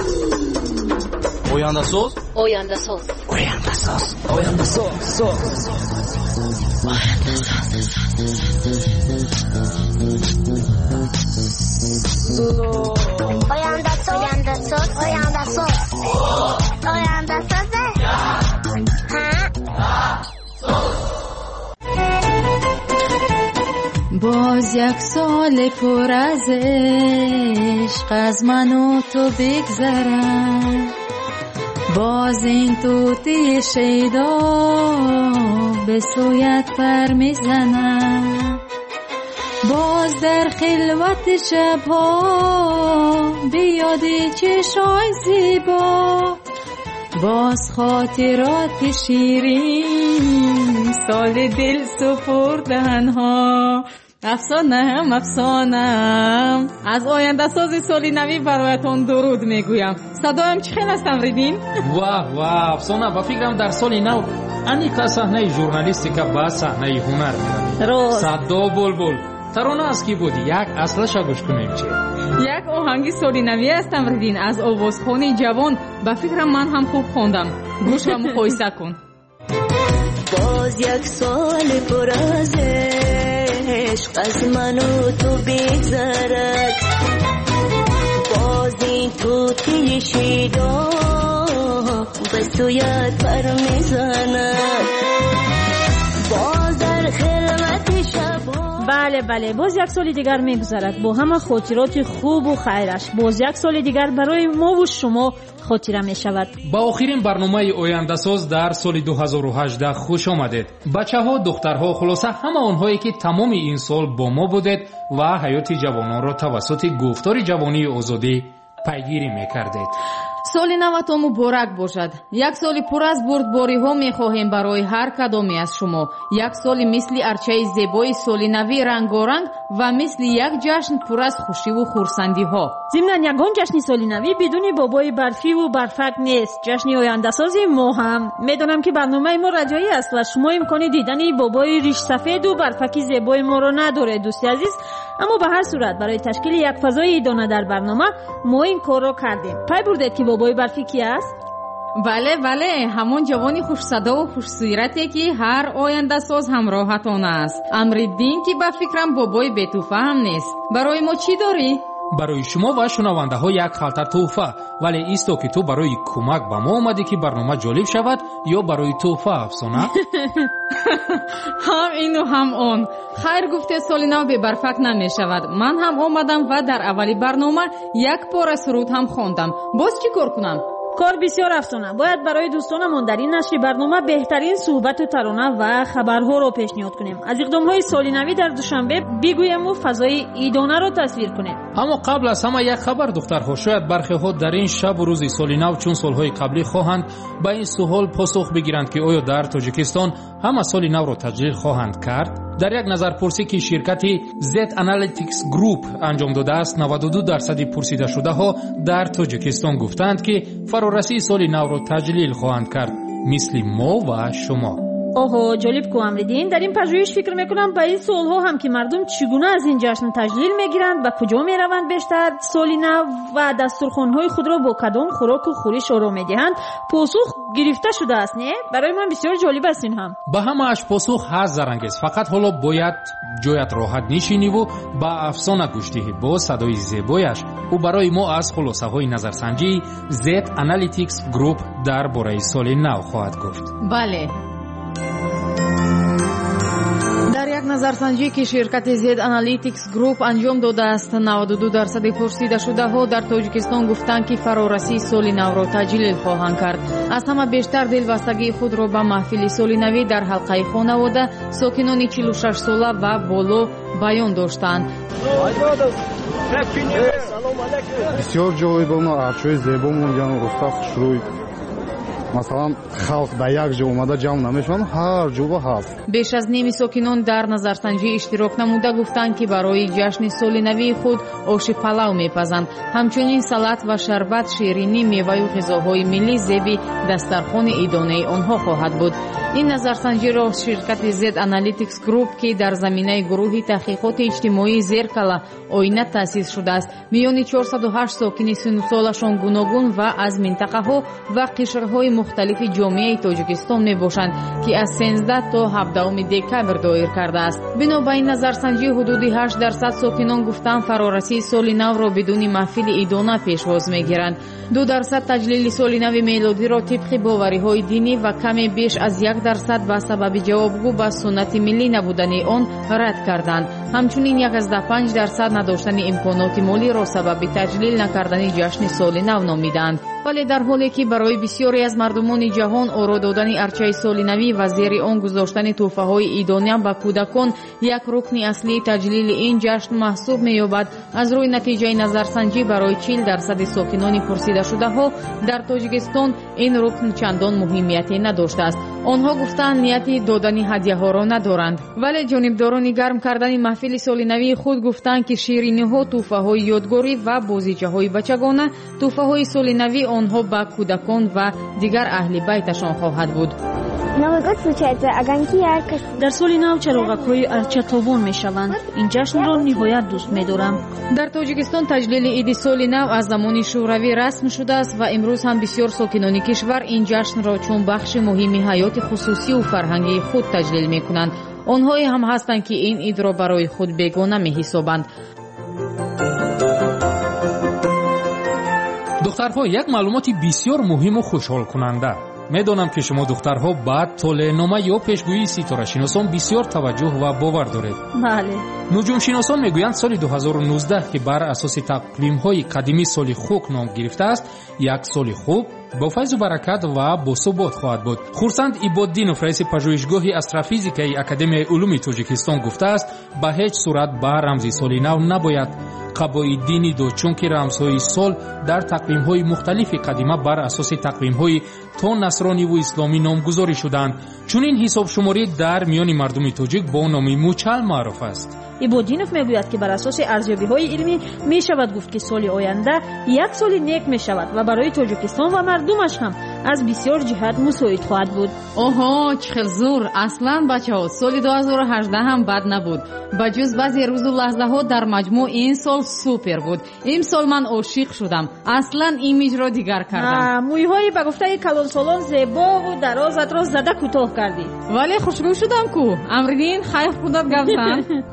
آینده ساز، آینده ساز، آینده ساز، آینده ساز، آینده ساز، آینده ساز، آینده ساز، آینده ساز. باز یک سال پر از عشق از من و تو بگذرد، باز این طوطی شیدا به سویت پر میزند، باز در خلوت شبها بیادی چشای زیبا، باز خاطرات شیرین سال دل سپردن ها. افسانه‌ام از آینده سازی سالی نوی برایتان درود میگویم. صدایم چه خیلی است تمریدین؟ واه واه، افسانه. با فکرم در سال نو انیکا صحنه ژورنالیستیکا با صحنه هنر میاد. صدا بلبل ترانه از کی بودی؟ یک اصلش گوش کنیم چه؟ یک آهنگی سالی نوی است تمریدین از آوازخوانی جوان. با فکرم من هم خوب خوندم. گوش و مقایسه کن. باز یک سال پر از عشق از من و تو بگذرد، باز این طوطی شیدا به سویت پر میزند، باز در خلوت شبا. بله باز یک سال دیگر میگذرد با همه خاطرات خوب و خیرش. باز یک سال دیگر برای ما و شما خاطره می شود. با آخرین برنامه آینده ساز در سال 2018 خوش آمدید. بچه ها، دخترها، خلاصه همه آنهایی که تمام این سال با ما بودید و حیات جوانان را توسط گفتار جوانی آزادی پیگیری می کردید. سال نوتان مبارک باشد. یک سال پر از بردباری ها می خواهیم برای هر کدامی از شما. یک سال مثل ارچه زیبای سال نوی رنگارنگ و مثل یک جشن پر از خوشی و خرسندی ها. ضمن یگان جشن سال نوی بدون بابای برفی و برفک نیست. جشن آینده سازی ما هم. میدونم که برنامه ما رادیویی است و شما امکانی دیدن بابای ریش سفید و برفکی زیبای ما رو نداره دوستی عزیز، اما به هر صورت برای تشکیل یک فضای ایدانه در برنامه ما این کار رو کردیم. پای بردید که بابای برفی کی است؟ بله، همون جوانی خوش صدا و خوش صورتی که هر آینده ساز همراهتان است. امریدین که به فکرم بابای بتوفه هم نیست. برای ما چی داری؟ برای شما و شنونده ها یک خالتر توفه، ولی ایستو که تو برای کمک با ما آمدی که برنامه جالب شود یا برای توفه افسانه؟ هم اینو هم اون. خیر گفته سال نو به برفک نمی شود. من هم آمدم و در اولی برنامه یک پاره سرود هم خوندم. باز چی کار کنم؟ کار بسیار افسانه. باید برای دوستانمون در این نشر برنامه بهترین صحبت و ترانه و خبرها رو پیشنهاد کنیم. از اقدام‌های سال نوی در دوشنبه بگویم و فضای ایدانه رو تصویر کنیم. اما قبل از همه یک خبر دخترها، شاید برخی ها در این شب و روز سال نو چون سالهای قبلی خواهند با این سوال پاسخ بگیرند که آیا در تاجیکستان همه سال نو رو تجلیل خواهند کرد. در یک نظرپرسی که شرکتی Z Analytics Group انجام داده است، 92% پرسیده شده ها در تاجیکستان گفتند که فرارسی سال نو را تجلیل خواهند کرد، مثل ما و شما. اوه جالب کو امریدین. در این پژوهش فکر میکنم به این سوالها هم که مردم چگونه از این جشن تجلیل میگیرند، به کجا میروند بیشتر سالی نو و دسترخوان‌های خود را با کدام خوراک و خورش آرا میدهند پاسخ گرفته شده است. نه برای من بسیار جالب است. این هم به همه‌اش پاسخ هست زرنگیز. فقط حالا باید جایت راحت نشینی و با افسانه گوش دهی. با صدای زیبایش او برای ما از خلاصه‌های نظرسنجی Z Analytics Group درباره سال نو خواهد گفت. بله. در یک نظرسنجی که شرکت Z Analytics Group انجام داده است 92% پرسیده شده ها در تاجیکستان گفتند که فرارسی سال نو را تجلیل خواهند کرد. از همه بیشتر دلبستگی خود را به محفل سال نوی در حلقه خانواده ساکنان 46 ساله و بالو بیان داشتند. بسیار جالب арчои зебомон яно роста хушрӯй масалан халқ ба як ҷо омада ҷамъ намешаванд, ҳар ҷо ба ҳаст. بیش از نیم ساکنان در نظرسنجی اشتراک نموده گفتند که برای جشن سال نوی خود آش پلو میپزند. همچنین سالاد و شربت، شیرینی، میوه و غذاهای ملی زیبی دسترخوان عیدانه آنها خواهد بود. این نظرسنجی را شرکت Z Analytics Group که در زمینه گروه تحقیقات اجتماعی زرکلا آینه تأسیس شده است میان 408 ساکن سنوسالشان گوناگون و از منطقه ها و قشرهای مختلف جامعه تاجیکستان می باشند که از 13 تا 17 دکبر دایر کرده است. بنابراین نظرسنجی حدود 8% ساکنان گفتند فرارسی سال نو را بدون محفل عیدانه پیشواز میگیرند. 2% تجلیل سال نو میلادی را طبق باوری‌های دینی و کمی بیش از 1% به سبب جوابگو به سنت ملی نبودن آن رد کردند. همچنین 15% نداشتن امکانات مالی را سبب تجلیل نکردن جشن سال نو نامیدند. ولی در حالی که برای بسیاری از مردمان جهان آرا دادن ارچه سال نوی و زیر آن گذاشتن تحفه‌های عیدانه به کودکان یک رکن اصلی تجلیل این جشن محسوب می‌یابد، از روی نتیجه نظرسنجی برای 40% ساکنان پرسیده شده ها در تاجیکستان این رکن چندان مهمیتی نداشته است. آنها گفتند نیت دادن هدیه‌ها را ندارند. ولی جانبداران گرم کردن محفل سال نوی خود گفتند که شیرینی‌ها، تحفه‌های یادگاری و بازیچه‌های بچگانه تحفه‌های سال نوی آنها به کودکان و دیگر اهل بیتشان خواهد بود. در سال نو چراغک‌های ارچه تابان می‌شوند. این جشن را نهایت دوست می‌دارم. در تاجیکستان تجلیل عید سال نو از زمان شوروی رسم شده است و امروز هم بسیار ساکنان کشور این جشن را چون بخش مهمی حیات خصوصی و فرهنگی خود تجلیل می‌کنند. آنهایی هم هستند که این عید را برای خود بیگانه می‌حسابند. دخترها، یک معلومات بسیار مهم و خوشحال کننده. میدانم که شما دخترها به طالع‌نامه یا پیشگویی ستاره شناسان بسیار توجه و باور دارید. بله. نجوم شناسان میگویند سال 2019 که بر اساس تقویم‌های قدیمی سال خوک نام گرفته است، یک سال خوب با فیض و برکت و با ثبات خواهد بود. خورسند عباددینوف رئیس پژوهشگاه استرافیزیکای اکادمی علوم تاجیکستان گفته است به هیچ صورت به رمز سال نو نباید قبای دینی دو، چون که رمزهای سال در تقویم‌های مختلف قدیمه بر اساس تقویم‌های تا نصرانی و اسلامی نامگذاری شدند. چون این حساب شماری در میان مردم تاجیک با نام موچل معروف است. عباددینوف میگوید که بر اساس ارزیابی‌های علمی میشود گفت که سال آینده یک سال نیک میشود و برای تاجیکستان و مردمش هم از بسیار جهت مساعد خواهد بود. اوه چقدر زور. اصلا بچه‌ها سال 2018 هم بد نبود. بجز بعضی روز و لحظه ها در مجموع این سال سوپر بود. این سال من عاشق شدم. اصلا ایمیج را دیگر کردم. مویهای به گفته کلان سالان زیبا و درازت را زده کوتاه کردی. ولی خوشرو شدم کو. امریدین خیر خودت گفتن.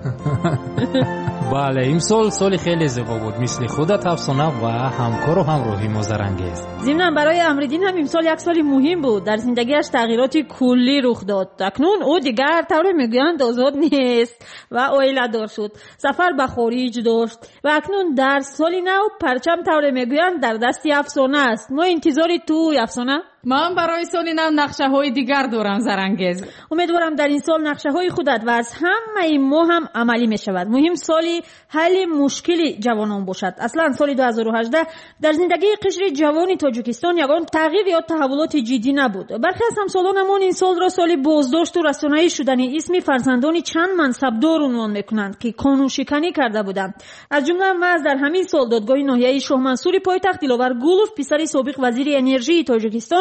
بله این سال خیلی زیبا بود، مثل خودت افسانه و همکار و همراهی ما زرنگیز. ضمن برای امریدین هم این سال یک سال مهم بود. در زندگیش تغییرات کلی رخ داد. اکنون او دیگر طور میگویند آزاد نیست و عائله دار شد. سفر به خارج داشت و اکنون در سال نو پرچم طور میگویند در دستی افسانه است. ما انتظاری تو افسانه؟ من برای سال نو نقشه های دیگر دارم زرنگیز. امیدوارم در این سال نقشه های خودت و از همه ما هم عملی می شود. مهم سالی حل مشکل جوانان باشد. اصلا سال 2018 در زندگی قشر جوانی تاجیکستان یگان تغییر یا تحولات جدی نبود. برخی از همسالانمان این سال را سال بازداشت و رسانه‌ای شدن اسم فرزندان چند منصبدار عنوان میکنند که قانون شکنی کرده بودند. از جمله محض در همین سال دادگاه ناحیه شاه منصور پایتخت دلاور گولوف پسر سابق وزیر انرژی تاجیکستان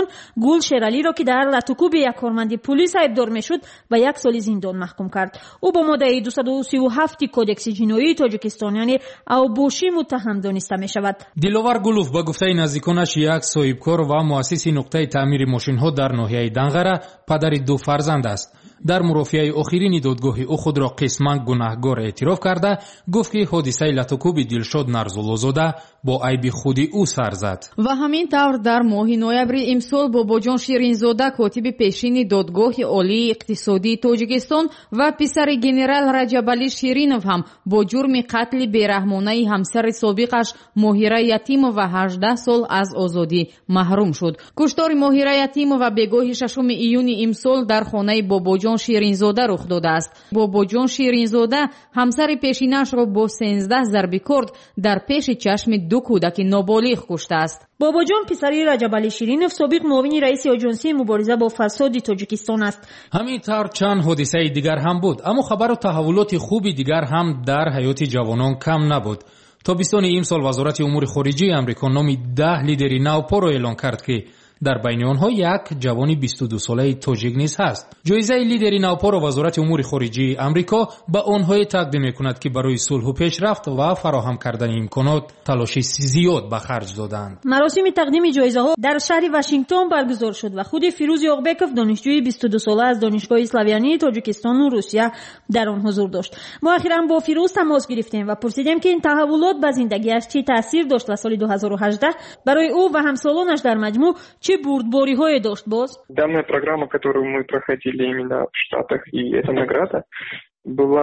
گل شیرالی را که در لطوکوب یک کارمند پلیس عیبدار میشد به 1 سال زندان محکوم کرد. او با ماده 237 کدکس جنایی تاجیکستان یعنی اوبوشی متهم دانسته می شود. دلوار گلوف با گفته نزدیکانش یک صاحبکار و مؤسس نقطه تعمیر ماشین‌ها در ناحیه دنغره پدر 2 فرزند است. در مرافعه آخرین دادگاه او خود را قسماً گناهکار اعتراف کرده گفت که حادثه لطوکوب دلشاد نرزولوزاده با عیب خودی او سر زد. و همین طور در ماه نوامبر امسال باباجان شیرینزاده کاتب پیشین دادگاه عالی اقتصادی تاجیکستان و پسر گنرال رجبعلی شیرینов هم با جرم قتل بیرحمانه همسر سابقش ماهره یتیمov و 18 سال از آزادی محروم شد. کشتار ماهره یتیمov و بگاه 6 ایون امسال در خانه باباجان شیرینزاده رخ داده است. باباجان شیرینزاده همسر پیشینش را با 13 ضرب کرد در پیش چشم 2 کودک نابالغ کشته است. باباجان پسری رجبعلی شیرینov سابق معاون رئیس آژانسی مبارزه با فساد تاجیکستان است. همین طور چند حادثه دیگر هم بود، اما خبر و تحولات خوبی دیگر هم در حیات جوانان کم نبود. تابستان امسال وزارت امور خارجه آمریکا نام 10 لیدری نوپا را اعلان کرد که در بین آنها یک جوانی 22 ساله تاجیک نیز هست. جایزه لیدری نوپا را وزارت امور خارجه آمریکا به آنها تقدیم می‌کند که برای صلح و پیشرفت و فراهم کردن امکانات تلاش زیاد به خرج دادند. مراسم تقدیم جایزه‌ها در شهر واشنگتن برگزار شد و خود فیروز یاغبکov دانشجوی 22 ساله از دانشگاه اسلاویانی تاجیکستان و روسیه در آن حضور داشت. ما اخیراً با فیروز تماس گرفتیم و پرسیدیم که این تحولات به زندگیش چه تاثیر داشت و سال 2018 برای او و همسالانش در مجموع چه بردباری‌های داشت. باز данная программа, которую мы проходили именно в Штатах, и эта награда была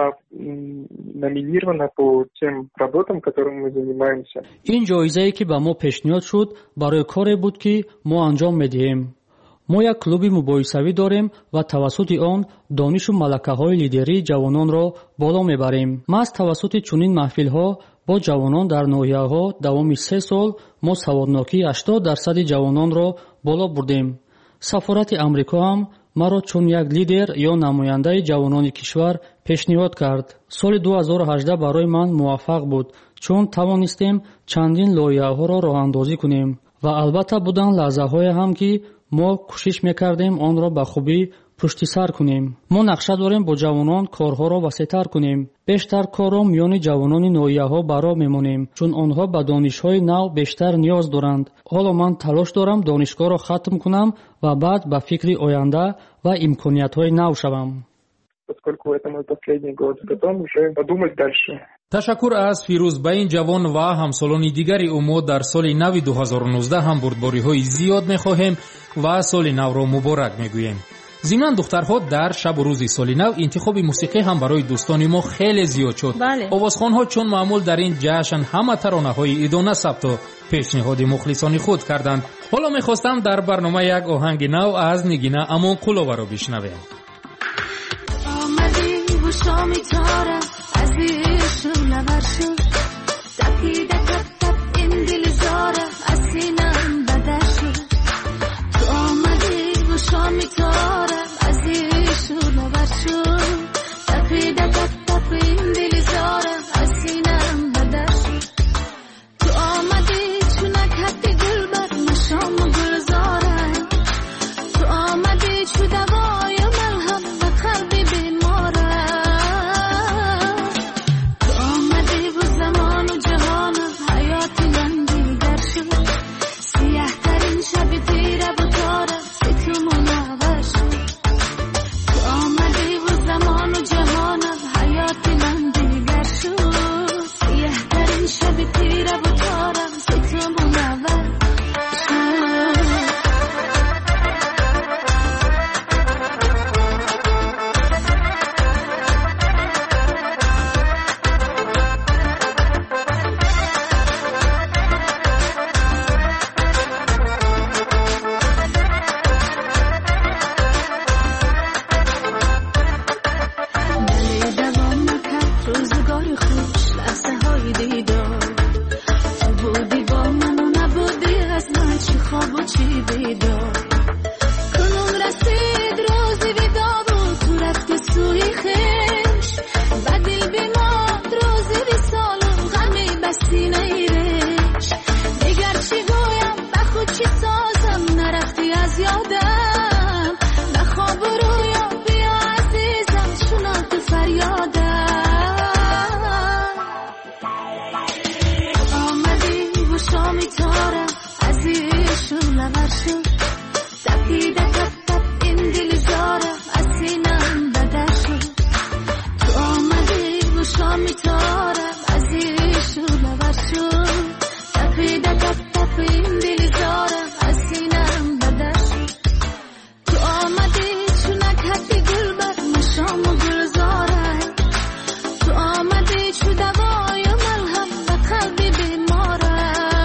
номинирована по тем работам, которыми мы занимаемся. این جایزه‌ای که به ما پیشنهاد شد برای کاری بود که ما انجام می‌دهیم. ما یک کلوب مباحثه‌ای داریم و توسط آن دانش و ملکه‌های لیدری جوانان را بالا می‌بریم. ما از توسط چنین محفل‌ها با جوانان در ناحیه‌ها دوام 3 سال ما سوادناکی 80% جوانان را بالا بردیم. سفارت آمریکا هم مرا چون یک لیدر یا نماینده جوانان کشور پیشنهاد کرد. سال 2018 برای من موفق بود چون توانستیم چندین لایحه‌ها را راه‌اندازی کنیم و البته بودن لحظه‌های هم که ما کوشش می‌کردیم آن را به خوبی پشت سر کنیم. ما نقشه داریم با جوانان کارها را وسیع‌تر کنیم. بیشتر کار را میان جوانان نویاها برا میمونیم چون آنها به دانش‌های نو بیشتر نیاز دارند. حالا من تلاش دارم دانشگاه را ختم کنم و بعد به فکر آینده و امکانیت‌های نو شوم. Поскольку это мой последний год, потом уже подумать дальше. تشکر از فیروز. به این جوان و همسالان دیگر او در سال نو 2019 هم بردباری‌های زیاد می‌خواهیم و سال نو را مبارک می‌گوییم. ضمن دخترها در شب و روز سال نو انتخاب موسیقی هم برای دوستان ما خیلی زیاد شد. آوازخوان‌ها چون معمول در این جشن همه ترانه‌های ایدانه ثبت و پیشنهاد مخلصان خود کردند. حالا می‌خواستم در برنامه یک آهنگ نو از نگینه امان قلوبه را بشنویم. شامی تارم عزیزشون نورشون تپیده تپ تپ این دل زارم از سینم بدشون تو آمدی و شامی تارم عزیزشون نورشون تپیده تپ تپ این دل زارم از سینم بدشون تو آمدی چونک حتی گل بر مشام گل زارم تو آمدی چو دوای ملهم و قلبی بیمارم از یادم نخواب و رویا بیا عزیزم شنات فریادم آمدی و شامی تارم عزیزشون لغر شد تپیده تپ تپ این دل زارم از سینم بدر شد تو آمدی و شامی تارم عزیزشون لغر شد تپیده تپ تپ این دل زارم از سینم بدر شد تو آمدی چونک حدی گل بر مشام و گلزارم تو آمدی چو دوای و ملهم و قلبی بیمارم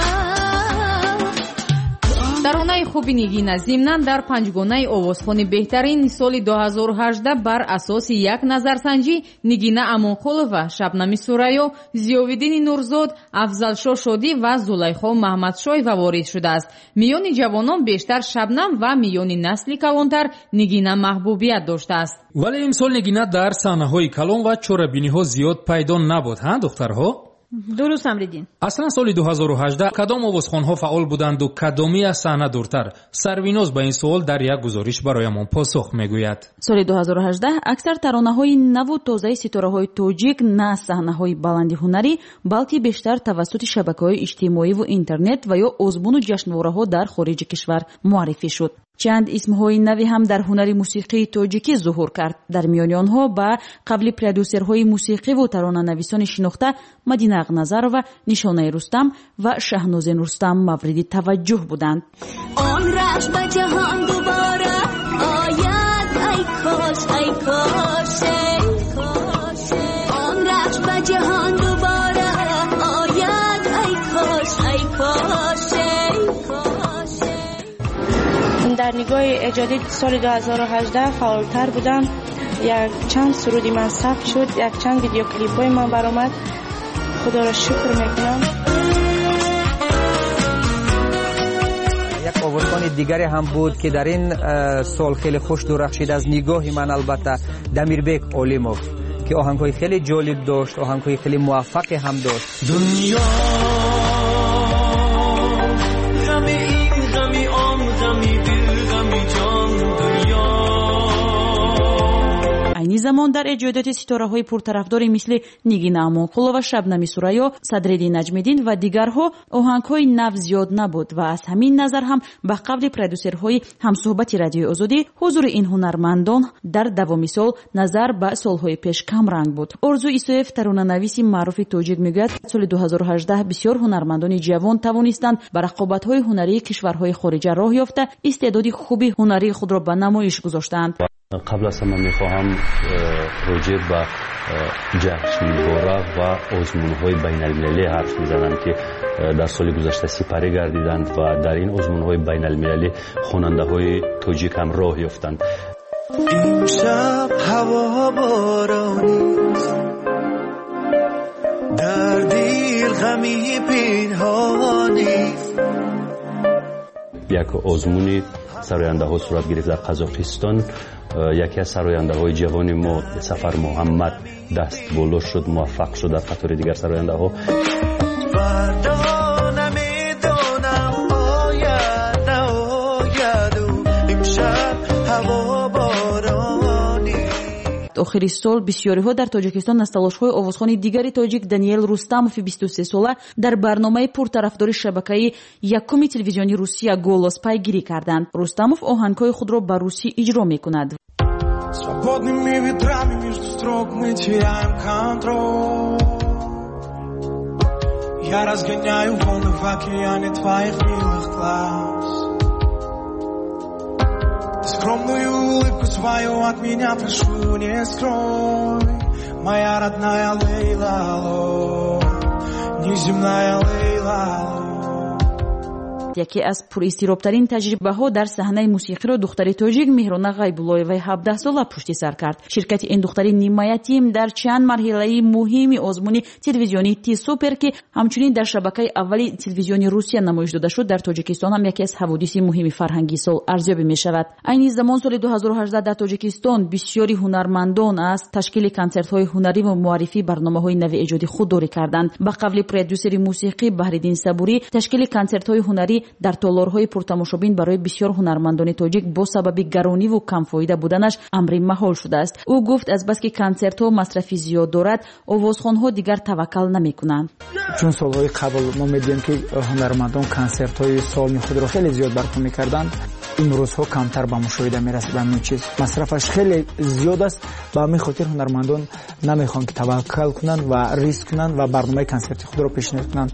таронаи хуби нигина зимнан дар панҷгонаи овозхони беҳтарин соли 2018 бар асоси як назарсанҷӣ нигина амонқулова, шабнами сураё, зиёвиддини нурзод, афзалшо шодӣ ва зулайхо маҳмадшоева ворид шудааст. миёни ҷавонон бештар шабнам ва миёни насли калонтар нигина маҳбубият доштааст. вале имсол нигина дар саҳнаҳои калон ва чорабиниҳо зиёд пайдо набуд. духтарҳо дуруст амридин. аслан соли 2018 кадом овозхонҳо фаъол буданду кадоми аз саҳна дуртар? сарвиноз ба ин суол дар як гузориш бароямон посух мегӯяд. соли 2018 аксар таронаҳои наву тозаи ситораҳои тоҷик на саҳнаҳои баланди ҳунарӣ, балки бештар тавассути шабакаҳои иҷтимоиву интернет ва ё озмуну ҷашнвораҳо дар хориҷи кишвар муаррифӣ шуд. чанд исмҳои нави ҳам дар ҳунари мусиқии тоҷикӣ зуҳур кард. дар миёни онҳо ба қабли продюсерҳои мусиқиву таронанависони шинохта Мадина Ағназарова, Нишонаи Рустам ва Шаҳнозе Рустам мавриди таваҷҷӯҳ буданд. он раш ба ҷаҳон дубора ояд ай кош ай кош он раш ба ҷаҳон дубора ояд ай кош ай кош. در نگاه ایجادی سال 2018 فعالتر بودم. یک چند سرودی من ثبت شد، یک چند ویدیو کلیپ های من برآمد. خدا را شکر میکنم. یک آوازخوان دیگری هم بود که در این سال خیلی خوش درخشید از نگاه من، البته دمیربک اولیموف که آهنگ‌های خیلی جالب داشت، آهنگ‌های خیلی موفق هم داشت. دنیا غمی این غمی آن غمی دل غمی جان دنیا. айни замон дар эҷодиёти ситораҳои пуртарафдоре мисли Нигина Амонқулова, Шабнами Сураё, Садриди Наҷмиддин ва дигарҳо оҳангҳои нав зиёд набуд ва аз ҳамин назар ҳам ба қавли продюсерҳои ҳамсӯҳбати Радиои Озодӣ ҳузури ин ҳунармандон дар давоми сол назар ба солҳои пеш камранг буд. Орзу Исоев, таронанависи маъруфи тоҷик, мегӯяд соли 2018 бисёр ҳунармандони ҷавон тавонистанд ба рақобатҳои ҳунарии кишварҳои хориҷа роҳ ёфта истеъдоди хуби ҳунарии худро ба намоиш гузоштаанд. قبل از همه میخواهم راجع به جشنواره و آزمون‌های بین‌المللی حرف میزنم که در سال گذشته سپری گردیدند و در این آزمون‌های بین‌المللی خواننده‌های تاجیک هم راه یافتند. امشب هوا بارانی در دل غمی پنهانی. یک آزمونی سراینده ها صورت گرفت در قزاقستان. یکی از سراینده های جوان ما سفر محمد دست بالا شد، موفق شد در قطار دیگر سراینده ها. охири сол бисёриҳо дар тоҷикистон аз талошҳои овозхони дигари тоҷик Даниэл Рустамови 23 сола дар барномаи пуртарафдори шабакаи якуми телевизиони Русия «Голос» пайгирӣ карданд. Рустамов оҳангҳои худро ба русӣ иҷро мекунад. Свободными ветрами между строк мы теряем контроль. Я разгоняю волны в океане твоих милых глаз. Скромную улыбку свою от меня прошу не скрой. Моя родная Лейла, неземная Лейла. яке аз пуризтиробтарин таҷрибаҳо дар саҳнаи мусиқиро духтари тоҷик Меҳрона Ғайбуллоеваи 17 сола пушти сар кард. Ширкати ин духтари нимаятим дар чанд марҳилаи муҳими озмуни телевизиони Ти-Супер ки ҳамчунин дар шабакаи аввали телевизиони Русия намоиш дода шуд, дар Тоҷикистон ҳам яке аз ҳаводиси муҳими фарҳангии сол арзёбӣ мешавад. Айни замон соли 2018 дар Тоҷикистон бисёри ҳунармандон аз ташкили консертҳои ҳунарӣ ва муаррифӣ барномаҳои нави эҷоди худдорӣ карданд. Ба қавли продюсери мусиқӣ Баҳриддин Сабурӣ, ташкили консертҳои ҳунарӣ дар толорҳои пуртамошобин барои бисёр ҳунармандони тоҷик бо сабаби гарониву камфоида буданаш амри маҳол шудааст. ӯ гуфт азбаски консертҳо масрафи зиёд дорад, овозхонҳо дигар таваккал намекунанд. чун солҳои қабл мо медиҳем ки ҳунармандон консертҳои солми худро хеле зиёд барпо мекарданд. имрӯзҳо камтар ба мушоҳида мерасад. ҳамин чиз масрафаш хеле зиёд аст. ба ҳамин хотир ҳунармандон намехоҳанд ки таваккал кунанд ва риск кунанд ва барномаи консерти худро пешниҳод кунанд.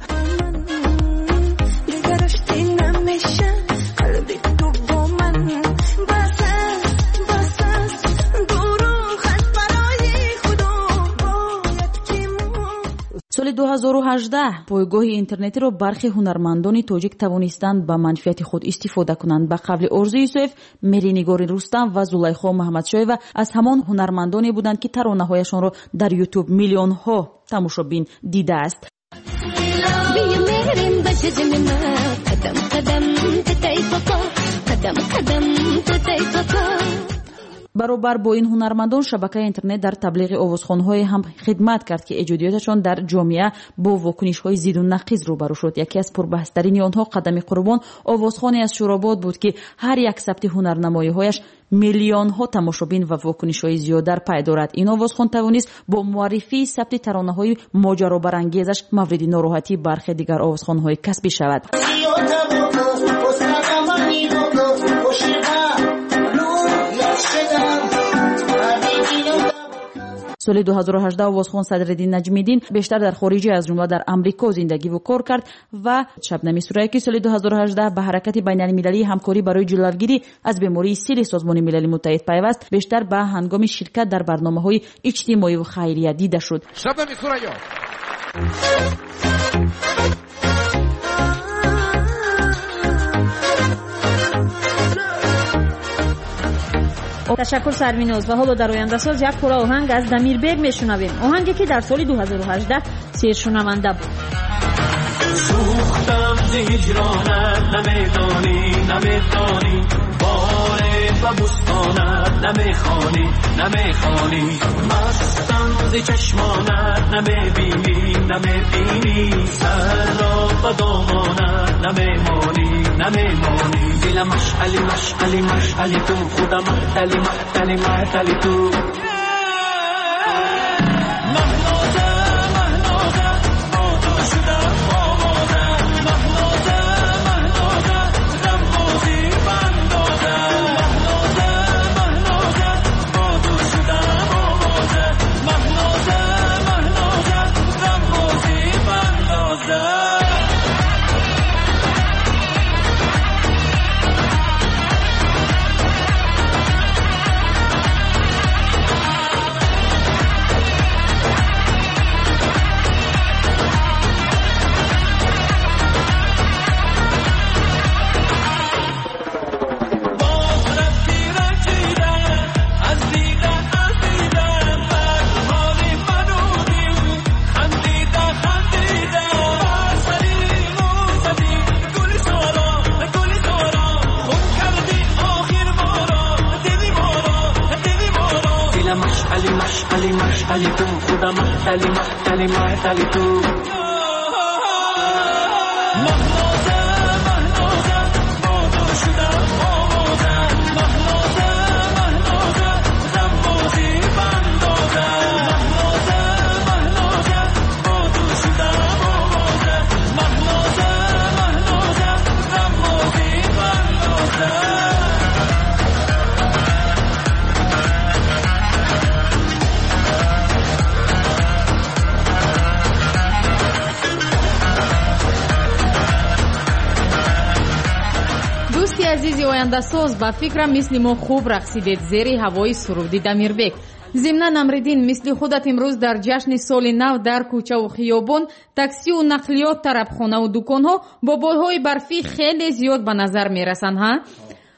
соли 2018 пойгоҳи интернетиро бархи ҳунармандони тоҷик тавонистанд ба манфиати худ истифода кунанд. ба қавли Орзу Исоев, Меринигори Рустам ва Зулайхо Маҳмадшоева аз ҳамон ҳунармандоне буданд ки таронаҳояшонро дар YouTube миллионҳо тамошобин дидааст. баробар бо ин ҳунармандон шабакаи интернет дар таблиғи овозхонҳое ҳам хидмат кард ки эҷодиёташон дар ҷомеа бо вокунишҳои зидду нақиз рӯбарӯ шуд. яке аз пурбаҳстарини онҳо Қадами Қурбон овозхоне аз Шуробод буд ки ҳар як сабти ҳунарнамоиҳояш миллионҳо тамошобин ва вокунишҳои зиёдар пай дорад. ин овозхон тавонист бо муаррифии сабти таронаҳои моҷаробарангезаш мавриди нороҳатии бархе дигар овозхонҳои касбӣ шавад. соли 2018 овозхон Садреддин Наҷмиддин бештар дар хориҷӣ аз ҷумла дар амрико зиндагиву кор кард ва Шабнами Сурайки соли 2018 ба ҳаракати байналмилалии ҳамкорӣ барои ҷилавгирӣ аз бемории сили Созмони милали Муттаҳид пайваст бештар ба ҳангоми ширкат дар барномаҳои иҷтимоиву хайрия дида шуд. Шабнами Сурайё ташаккур Сарвиноз. ва ҳоло дар ояндасоз як пора оҳанг аз Дамирбег мешунавем. оҳанге ки дар соли 2018 сершунаванда буд. سوختم ز هجرانت نمیدانی باره و بستانت نمیخوانی مستم ز چشمانت نمیبینی سر را به دامانت نمیمانی دل مشعلی تو خودم محتلی تو مشعلی تو خودم محتلی تو азизи ояндасоз ба фикрам мисли мо хуб рақсидед зери ҳавои суруди Дамирбек. зимнан Амриддин мисли худат имрӯз дар ҷашни соли нав дар кӯчаву хиёбон, таксию нақлиёт, тарабхонаву дуконҳо бо болҳои барфӣ хеле зиёд ба назар мерасанд.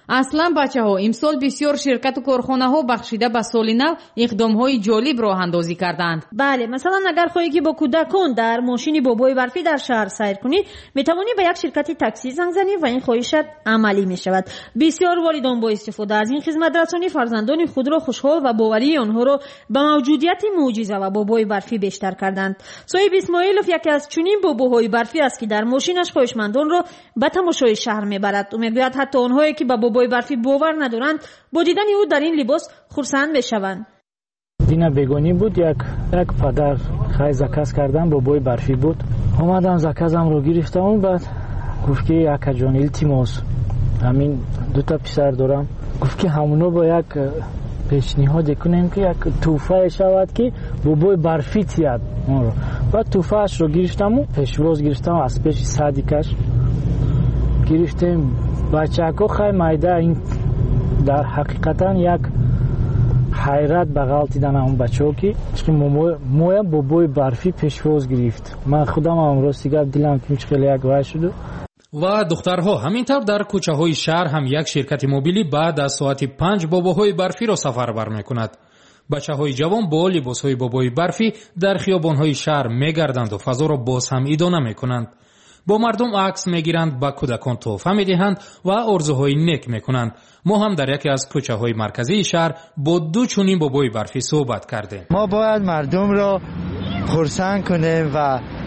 аслан бачаҳо имсол бисёр ширкату корхонаҳо бахшида ба соли нав иқдомҳои ҷолиб роҳандозӣ карданд. бале, масалан агар хоҳӣ ки бо кӯдакон дар мошини бобои барфӣ дар шаҳр сайр кунӣ, метавонӣ ба як ширкати таксӣ занг занӣ ва ин хоҳишат амалӣ мешавад. бисёр волидон бо истифода аз ин хизматрасонӣ фарзандони худро хушҳол ва боварии онҳоро ба мавҷудияти мӯъҷиза ва бобои барфӣ бештар карданд. соҳиб исмоилов яке аз чунин бобоҳои барфӣ аст ки дар мошинаш хоҳишмандонро ба тамошои шаҳр мебарад. ӯ мегӯяд ҳатто онҳое ки ба бобои барфӣ бовар надоранд бо дидани ӯ дар ин либос хурсанд мешаванд. дина бегонӣ буд, як падар хай заказ кардан бобои барфӣ буд. омадам заказамро гирифтам, баъд гуфт ки акаҷон илтимос, ҳамин дута писар дорам. гуфт ки ҳамуно бо як пешниҳоде кунем ки як тӯҳфае шавад ки бобои барфӣ тияд онро. баъд тӯҳфаашро гирифтаму пешвоз гирифтам, аз пеши садикаш гирифтем. бачаҳо хай майда, ин дар ҳақиқатан як ҳайрат ба ғалтидан ҳамон бачаҳо ки моя бобои барфӣ пешвоз гирифт. ман худам рости гап дилам ки хеле як вай шуду. ва духтарҳо, ҳамин тавр дар кӯчаҳои шаҳр ҳам як ширкати мобилӣ баъд аз соати 5 бобоҳои барфиро сафарбар мекунад. бачаҳои ҷавон бо либосҳои бобои барфӣ дар хиёбонҳои шаҳр мегарданду фазоро боз ҳам идона мекунанд. бо мардум акс мегиранд, ба кӯдакон тӯҳфа медиҳанд ва орзуҳои нек мекунанд. мо ҳам дар яке аз кӯчаҳои марказии шаҳр бо ду чунин бобои барфӣ суҳбат кардем. мо бояд мардумро хурсанд кунем ва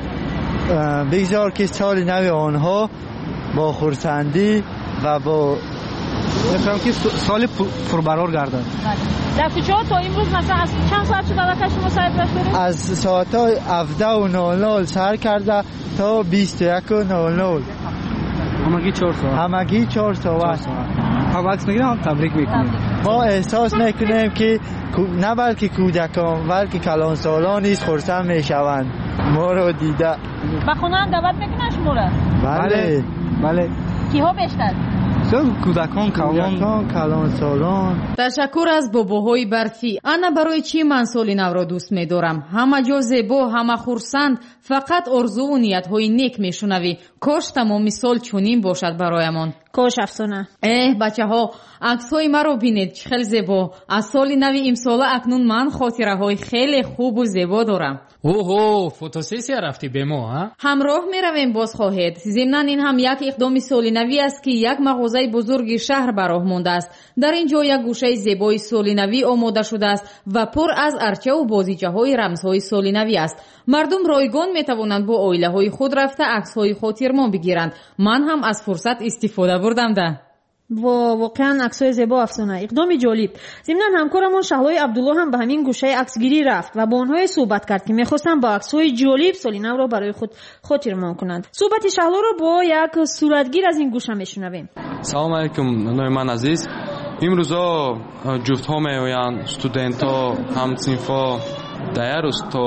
бигзор ки соли нави онҳо бо хурсандӣ ва бо мефаҳмам ки соли пурбарор гардад. дар кӯчаҳо то имрӯз масалан аз чанд соат шуда вақта шумо сайр доред? аз соатҳои 17:00 сар карда то 21:00. ҳамагӣ 4 соат. ҳамагӣ 4 соат. ҳам акс мегирем, ҳам табрик мекунем. мо эҳсос мекунем ки на балки кӯдакон балки калонсолон низ хурсанд мешаванд моро дида. ба хона ҳам даъват мекунанд шуморо? бале. киҳо бештар? кӯдакон, калонсолон. ташаккур аз бобоҳои барфӣ. ана барои чӣ ман соли навро дӯст медорам. ҳама ҷо зебо, ҳама хурсанд, фақат орзуву ниятҳои нек мешунавӣ. кош тамоми сол чунин бошад бароямон. кош афсона. бачаҳо, аксҳои маро бинед, чӣ хел зебо. аз соли нави имсола акнун ман хотираҳои хеле хубу зебо дорам. оҳо, фотосессия рафтӣ бе мо, ҳамроҳ меравем, боз хоҳед. зимнан ин ҳам як иқдоми солинавӣ аст ки як мағозаи бузурги шаҳр ба роҳ мондааст. дар ин ҷо як гӯшаи зебои солинавӣ омода шудааст ва пур аз арчаву бозиҷаҳои рамзҳои солинавӣ аст. мардум ройгон метавонанд бо оилаҳои худ рафта аксҳои хотирмон бигиранд. ман ҳам аз фурсат истифода бурдам да. воқеан аксҳои зебо афсона, иқдоми ҷолиб. зимнан ҳамкорамон шаҳлои абдулло ҳам ба ҳамин гӯшаи аксгирӣ рафт ва бо онҳое суҳбат кард ки мехостанд ба аксҳои ҷолиб соли навро барои худ хотирмон кунанд. суҳбати шаҳлоро бо як суратгир аз ин гӯша мешунавем. салом алейкум, номи ман азиз. имрӯзо ҷуфтҳо меоянд, студентҳо, ҳамсинфҳо даяр рӯз то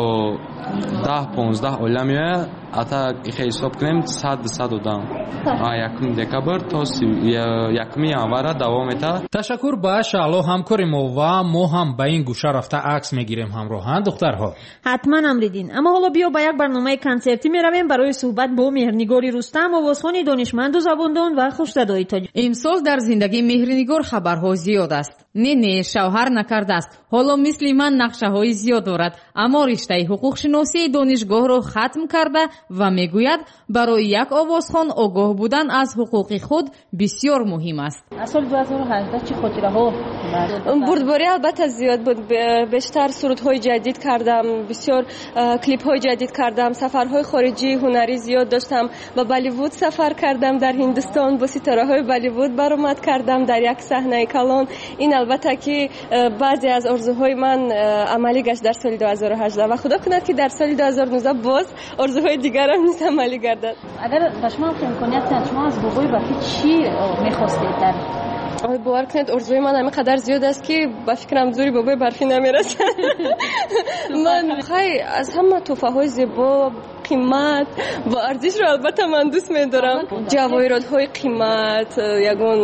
10-15 оила меояд. ата ҳисоб кунем 100 одам 1 декабр то 1 январ давом метавад. ташаккур ба шаҳло ҳамкори мо ва мо ҳам ба ин гӯша рафта акс мегирем ҳамроҳан духтарҳо. ҳатман амридин. аммо ҳоло биё ба як барномаи консертӣ меравем барои суҳбат бо меҳрнигори рустам, овозхони донишманду забондон ва хушсадои тоҷик. имсол дар зиндагии меҳрнигор хабарҳо зиёд аст. не шавҳар накардааст. ҳоло мисли ман нақшаҳои зиёд дорад, аммо риштаи ҳуқуқшиносии донишгоҳро хатм карда ва мегӯяд барои як овозхон огоҳ будан аз ҳуқуқи худ бисёр муҳим аст. аз соли 2018 чӣ хотираҳо? бурдборӣ албатта зиёд буд. бештар сурудҳои ҷадид кардам, бисёр клипҳои ҷадид кардам, сафарҳои хориҷии ҳунарӣ зиёд доштам. ба Болливуд сафар кардам, дар Ҳиндустон бо ситораҳои Болливуд баромад кардам дар як саҳнаи калон. ин албатта ки баъзе аз орзуҳои ман амалӣ гашт дар соли 2018 ва худо кунад ки дар соли 2019 боз орзуҳои дигарам низ амалӣ гардад. агар ба шумо имконият дад, шумо аз бобои барфӣ чӣ мехостед? бовар кунед орзуи ман ҳамин қадар зиёд аст ки ба фикрам зури бобои барфӣ намерасад. ман хай аз ҳама тӯҳфаҳои зебо, қимат ва арзишро албатта ман дӯст медорам. ҷавоҳиротҳои қимат, ягон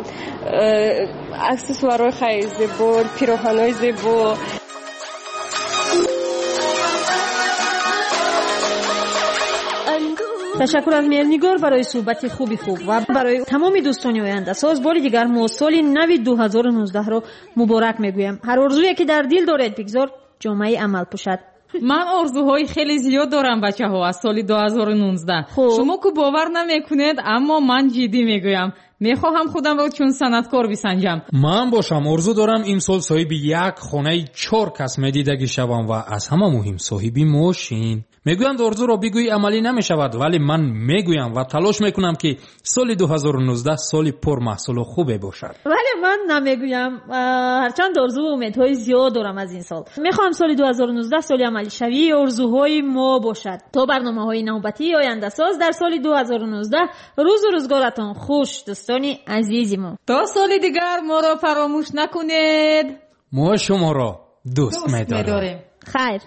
аксессуарҳои хай зебо, пироҳанои зебо. تشکر از مهرنگار برای صحبت خوب و برای تمام دوستان آینده ساز. باری دیگر ما سال نو 2019 رو مبارک میگویم. هر آرزویی که در دل دارید بگذار جامعه عمل پوشد. من آرزوهای خیلی زیاد دارم بچه‌ها از سال 2019. شما که باور نمیکنید اما من جدی میگویم میخواهم خودم رو چون صنعتکار بسنجم. من باشم آرزو دارم این سال صاحب یک خانه 4 کس دیدگی شوم و از همه مهم صاحب ماشین. میگویند آرزو را بگویی عملی نمیشود، ولی من میگویم و تلاش میکنم که سال 2019 سال پر محصول و خوبه باشد. ولی من نمیگویم، هرچند آرزو و امیدهای زیاد دارم از این سال. میخوام سال 2019 سال عملی شوی آرزوهای ما باشد. تا برنامه‌های نوبتی آینده ساز در سال 2019 روز و روزگارتان خوش دوستانی عزیزی ما. تا سال دیگر ما را فراموش نکنید. ما شما را دوست می‌داریم. خیر.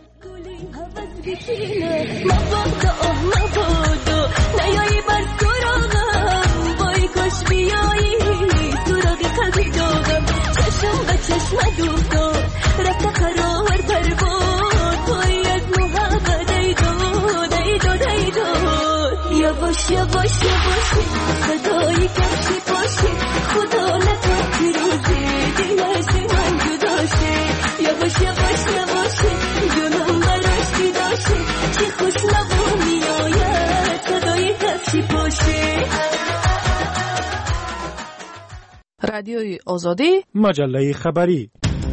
مبادا نیایی بر سراغم وای کاش بیایی سراغ قلبی داغم چشم به چشم دوتا رفت قرار پرباد توی از محبت ایدو یواش یواش یواش صدای کفشی باشی خدا نکن پیروزی دل از من جدا شه یواش یواش یواش جونم براش دیداشه چه خوش لبو میآید صدای کفشی باشی. رادیوی آزادی، مجله خبری.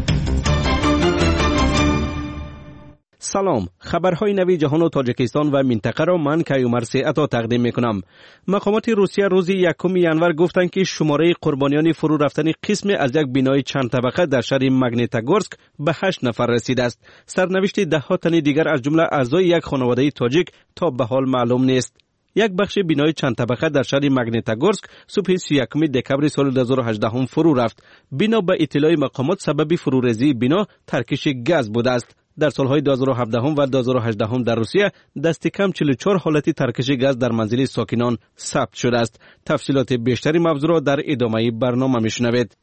سلام، خبرهای نوی جهان و تاجیکستان و منطقه را من کیومر سیعتا تقدیم میکنم. مقامات روسیه روز 1 ینور گفتند که شماره قربانیان فرو رفتن قسم از یک بنای چند طبقه در شهر ماگنیتگورسک به 8 نفر رسیده است. سرنوشت ده ها تن دیگر از جمله اعضای یک خانواده تاجیک تا به حال معلوم نیست. یک بخش بنای چند طبقه در شهر ماگنیتگورسک صبح 31 دکبر سال 2018 فرو رفت. بنا به اطلاع مقامات سبب فروریزی بنا ترکش گاز بوده است. در سالهای 2017 و 2018 در روسیه دست کم 44 حالت ترکش گاز در منزل ساکنان ثبت شده است. تفصیلات بیشتری موضوع را در ادامه برنامه میشنوید.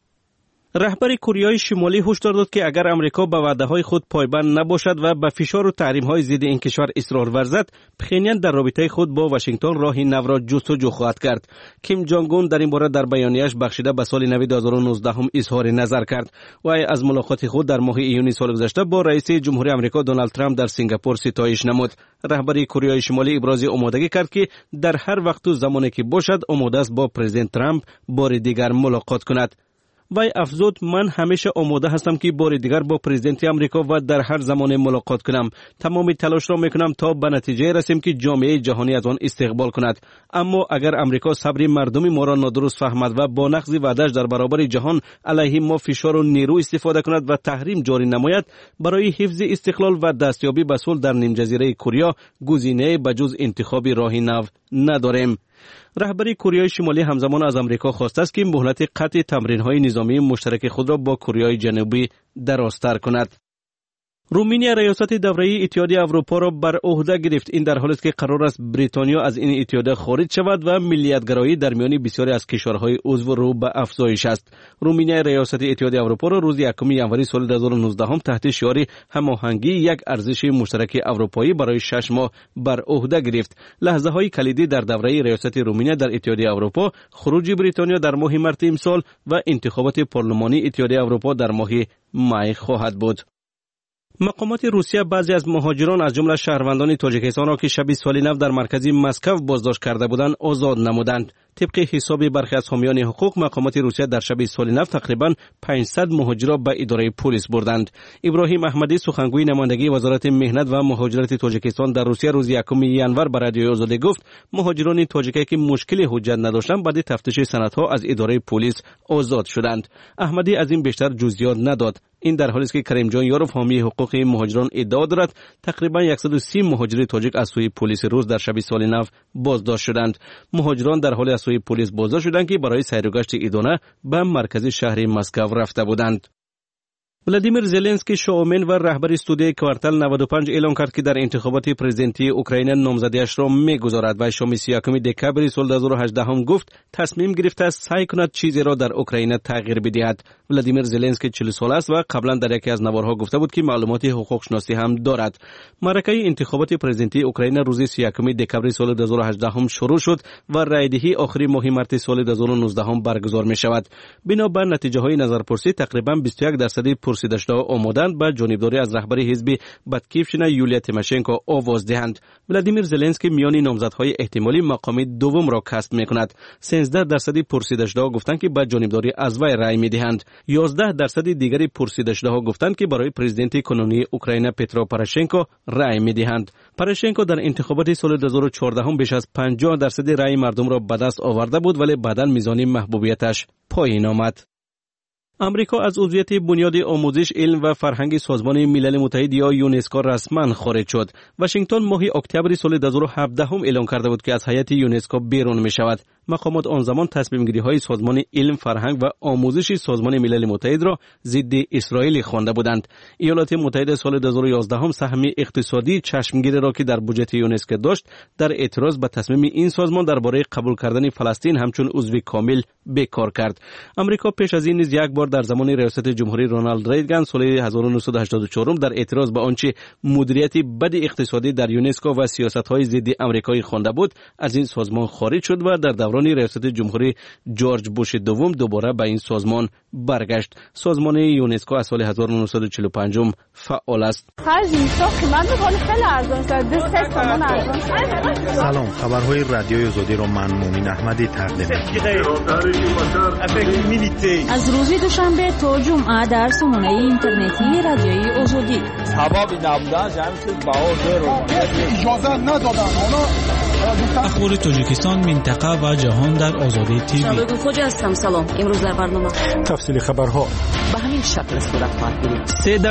رهبر کره شمالی هشدار داد که اگر امریکا به وعده‌های خود پایبند نباشد و به فشار و تحریم‌های ضد این کشور اصرار ورزد، پخینیان در رابطه خود با واشنگتن راه نو را جستجو خواهد کرد. کیم جانگ اون در این باره در بیانیه‌اش بخشیده به سال نو 2019 هم اظهار نظر کرد. و از ملاقات خود در ماه ایون سال گذشته با رئیس جمهوری آمریکا دونالد ترامپ در سنگاپور ستایش نمود. رهبر کره شمالی ابراز آمادگی کرد که در هر وقت و زمانی که باشد آماده است با پرزیدنت ترامپ بار دیگر ملاقات کند. وی افزود من همیشه آماده هستم که بار دیگر با پرزیدنت آمریکا و در هر زمان ملاقات کنم. تمام تلاش را میکنم تا به نتیجه رسیم که جامعه جهانی از آن استقبال کند. اما اگر آمریکا صبر مردم ما را نادرست فهمد و با نقض وعده‌اش در برابر جهان علیه ما فشار و نیرو استفاده کند و تحریم جاری نماید، برای حفظ استقلال و دستیابی به صلح در نیم جزیره کره گزینه بجز انتخاب راه نو نداریم. رهبر کره شمالی همزمان از امریکا خواسته است که مهلت قطع تمرین‌های نظامی مشترک خود را با کره جنوبی درازتر کند. رومانیا ریاست دوره اتحادیه اروپا را بر عهده گرفت. این در حالی است که قرار است بریتانیا از این اتحاد خارج شود و ملیت‌گرایی در میان بسیاری از کشورهای عضو رو به افزایش است. رومانیا ریاست اتحادیه اروپا را روز 1 ژانویه سال 2019 هم تحت شعار هماهنگی یک ارزش مشترک اروپایی برای 6 ماه بر عهده گرفت. لحظه‌های کلیدی در دوره ریاست رومانیا در اتحادیه اروپا خروج بریتانیا در ماه مارس امسال و انتخابات پارلمانی اتحادیه اروپا در ماه می خواهد بود. مقامات روسیه بعضی از مهاجران از جمله شهروندان تاجیکستان را که شب سال نو در مرکز مسکو بازداشت کرده بودند آزاد نمودند. طبق حساب برخی از حامیان حقوق، مقامات روسیه در شب سال نو تقریبا 500 مهاجر را به اداره پلیس بردند. ابراهیم احمدی سخنگوی نمایندگی وزارت مهنت و مهاجرت تاجیکستان در روسیه روز 1 ژانویه به رادیوی آزادی گفت مهاجران تاجیکی که مشکل حجت نداشتند بعد تفتیش سندها از اداره پلیس آزاد شدند. احمدی از این بیشتر جزئیات نداد. این در حالی است که کریم جان یاروف حامی حقوق مهاجران ادعا دارد تقریبا 130 مهاجر تاجیک از سوی پلیس روس در شب سال نو بازداشت شدند. مهاجران در حال از سوی پلیس بازداشت شدند که برای سیر و گشت ادانه به مرکز شهر مسکو رفته بودند. ولادیمیر زلنسکی شومن و رهبر استودیوی کوارتل 95 اعلام کرد که در انتخابات پرزیدنتی اوکراین نامزدیش را می‌گذارد و شام 31 دکبر سال 2018 هم گفت تصمیم گرفته است سعی کند چیزی را در اوکراین تغییر بدهد. ولادیمیر زلنسکی 40 ساله است و قبلا در یکی از نوارها گفته بود که معلومات حقوق شناسی هم دارد. معرکه انتخابات پرزیدنتی اوکراین روز 31 دکبر سال 2018 هم شروع شد و رایدهی آخری ماه مارس سال 2019 هم برگزار می شود. بنابر نتیجه‌های نظرپرسی تقریبا 21% پرسیدش‌ها آمادند به جانبداری از رهبر حزب باتکیفشنا یولیا تیماشنکو آواز دهند. ولادیمیر زلنسکی میان نامزدهای احتمالی مقام دوم را کسب می‌کند. 13% پرسیدش‌ها گفتند که به جانبداری از وی رأی می‌دهند. 11% دیگری پرسیدش‌ها گفتند که برای پرزیدنت کنونی اوکراین پترو پروشنکو رأی می‌دهند. پروشنکو در انتخابات سال 2014 هم بیش از 50% رأی مردم را به دست آورده بود ولی بعداً میزان محبوبیتش پایین آمد. امریکا از عضویت بنیاد آموزش، علم و فرهنگ سازمان ملل متحد یا یونسکو رسما خارج شد. واشنگتن ماه اکتبر سال 2017 هم اعلام کرده بود که از هیئت یونسکو بیرون می شود. مقامات آن زمان تصمیم گیری های سازمان علم، فرهنگ و آموزش سازمان ملل متحد را ضد اسرائیل خوانده بودند. ایالات متحده سال 2011 هم سهم اقتصادی چشمگیر را که در بودجت یونسکو داشت در اعتراض به تصمیم این سازمان درباره قبول کردن فلسطین همچون عضو کامل بیکار کرد. امریکا پیش از این نیز یک بار در زمان ریاست جمهوری رونالد ریگان سال 1984 در اعتراض به آنچه مدیریت بد اقتصادی در یونسکو و سیاست‌های ضد آمریکایی خوانده بود از این سازمان خارج شد و در دوران ریاست جمهوری جورج بوش دوم دوباره به این سازمان برگشت. سازمان یونسکو از سال 1945 فعال است. سلام، خبرهای رادیوی آزادی را من مومن احمدی تقدیم می‌کنم. از روز دوشنبه تا جمعه در سامانه اینترنتی رادیوی آزادی. سببی نبودن جمعیت بهار اجازه ندادن. اخبار تاجیکستان، منطقه و جهان در آزادی تیوی. شبکه خوجا هستم. سلام. امروز در برنامه تفصیل خبرها به همین شکل صورت خواهد گرفت.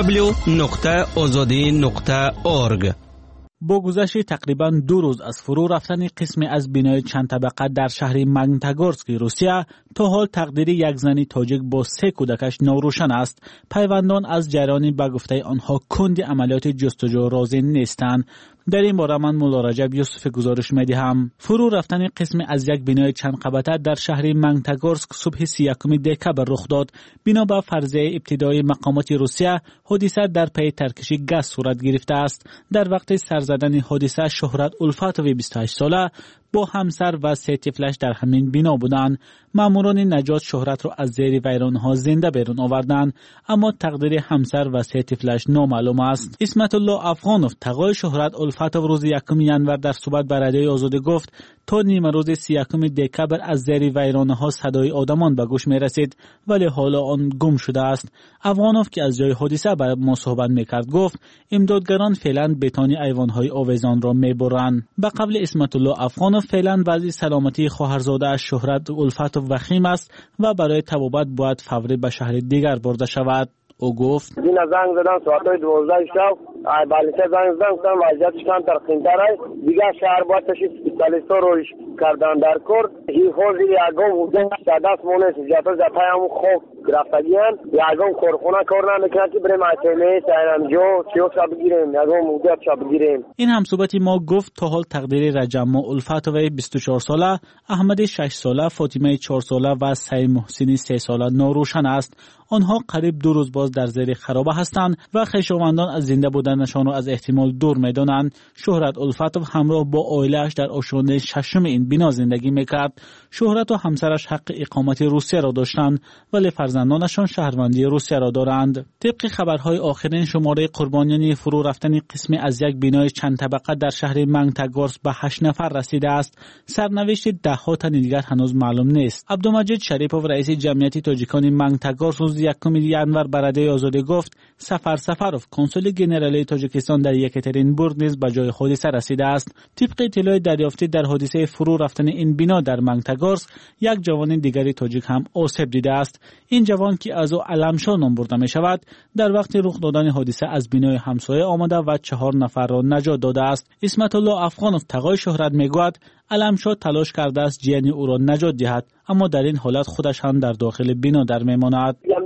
www.azadi.org. با گذشت تقریباً 2 روز از فرو رفتن قسمی از بنای چند طبقه در شهر ماگنیتوگورسک روسیه، تا حال تقدیر یک زن تاجیک با 3 کودکش ناروشن است. پیوندان از جریان به گفته آنها کند عملیات جستجو راضی نیستند. در این باره من مولا رجب یوسف گزارش می‌دهم. فرو رفتن قسمی از یک بنای چند قبته در شهر ماگنیتوگورسک صبح 31 دکبر رخ داد. بنا به فرضیه ابتدایی مقامات روسیه، حادثه در پی ترکش گاز صورت گرفته است. در وقت سر زدن حادثه شهرت الفاتوی 28 ساله با همسر و 3 طفلش در همین بنا بودند. ماموران نجات شهرت را از زیر ویرانها زنده بیرون آوردند، اما تقدیر همسر و 3 طفلش نامعلوم است. اسمت الله افغانوف تقای شهرت الفاتو روز 1 ینور در صحبت با رادیوی آزادی گفت تا نیمه روز 31 دکبر از زیر ویرانها صدای آدمان به گوش می رسید ولی حالا آن گم شده است. افغانوف که از جای حادثه با ما صحبت میکرد گفت امدادگران فعلا بتانی ایوانهای آویزان را میبرند. به قبل اسمت الله افغانوف فعلا وضع سلامتی خواهرزاده اش شهرت الفاتو وخیم است و برای طبابت باید فوری به شهر دیگر برده شود. او گفت این زنگ زدن ساعت 12 شب بالشه زنگ زدن گفتن وضعیتش کم ترخیم‌تر است دیگه شهر باید تشریف اسپیتالیستا روش کردن در کور این خوزی یگم بوده دست مونس جاتا جاتا همون خوب گرفتگیان یگم کورخونه کار نمیکنه که بریم اتمه سینمجو چیو شب بگیریم یگم موده شب بگیریم. این همصحبتی ما گفت تا حال تقدیر رجما الفاتوی 24 ساله، احمد 6 ساله، فاطمه 4 ساله و سعید محسنی 3 ساله ناروشن است. آنها قریب 2 روز باز در زیر خرابه هستند و خویشاوندان از زنده بودنشان را از احتمال دور می‌دانند. شهرت الفاتو همراه با عائله‌اش در آشیانه 6 این بنا زندگی می‌کرد. شهرت و همسرش حق اقامت روسیه را داشتند ولی فرزندانشان شهروندی روسیه را دارند. طبق خبرهای آخرین شماره قربانیان فرو رفتن قسمی از یک بنای چند طبقه در شهر ماگنیتوگورسک به 8 نفر رسیده است. سرنوشت ده‌ها تن دیگر هنوز معلوم نیست. عبدالمجید شریپوف رئیس جمعیت تاجیکان ماگنیتوگورسک روز 1 ینور به رادیوی آزادی گفت سفروف کنسول گنرالی تاجیکستان در یکاترینبورگ نیز به جای حادثه رسیده است. طبق اطلاع دریافتی در حادثه فرو رفتن این بنا در ماگنیتوگورسک یک جوان دیگری تاجیک هم آسیب دیده است. این جوان که از او علمشاه نام برده می شود در وقت رخ دادن حادثه از بنای همسایه آمده و 4 نفر را نجات داده است. اسمت الله افغانوف تقای شهرت میگوید علمشاه تلاش کرده است جان او را نجات دهد اما در این حالت خودش هم در داخل بنا در میماند.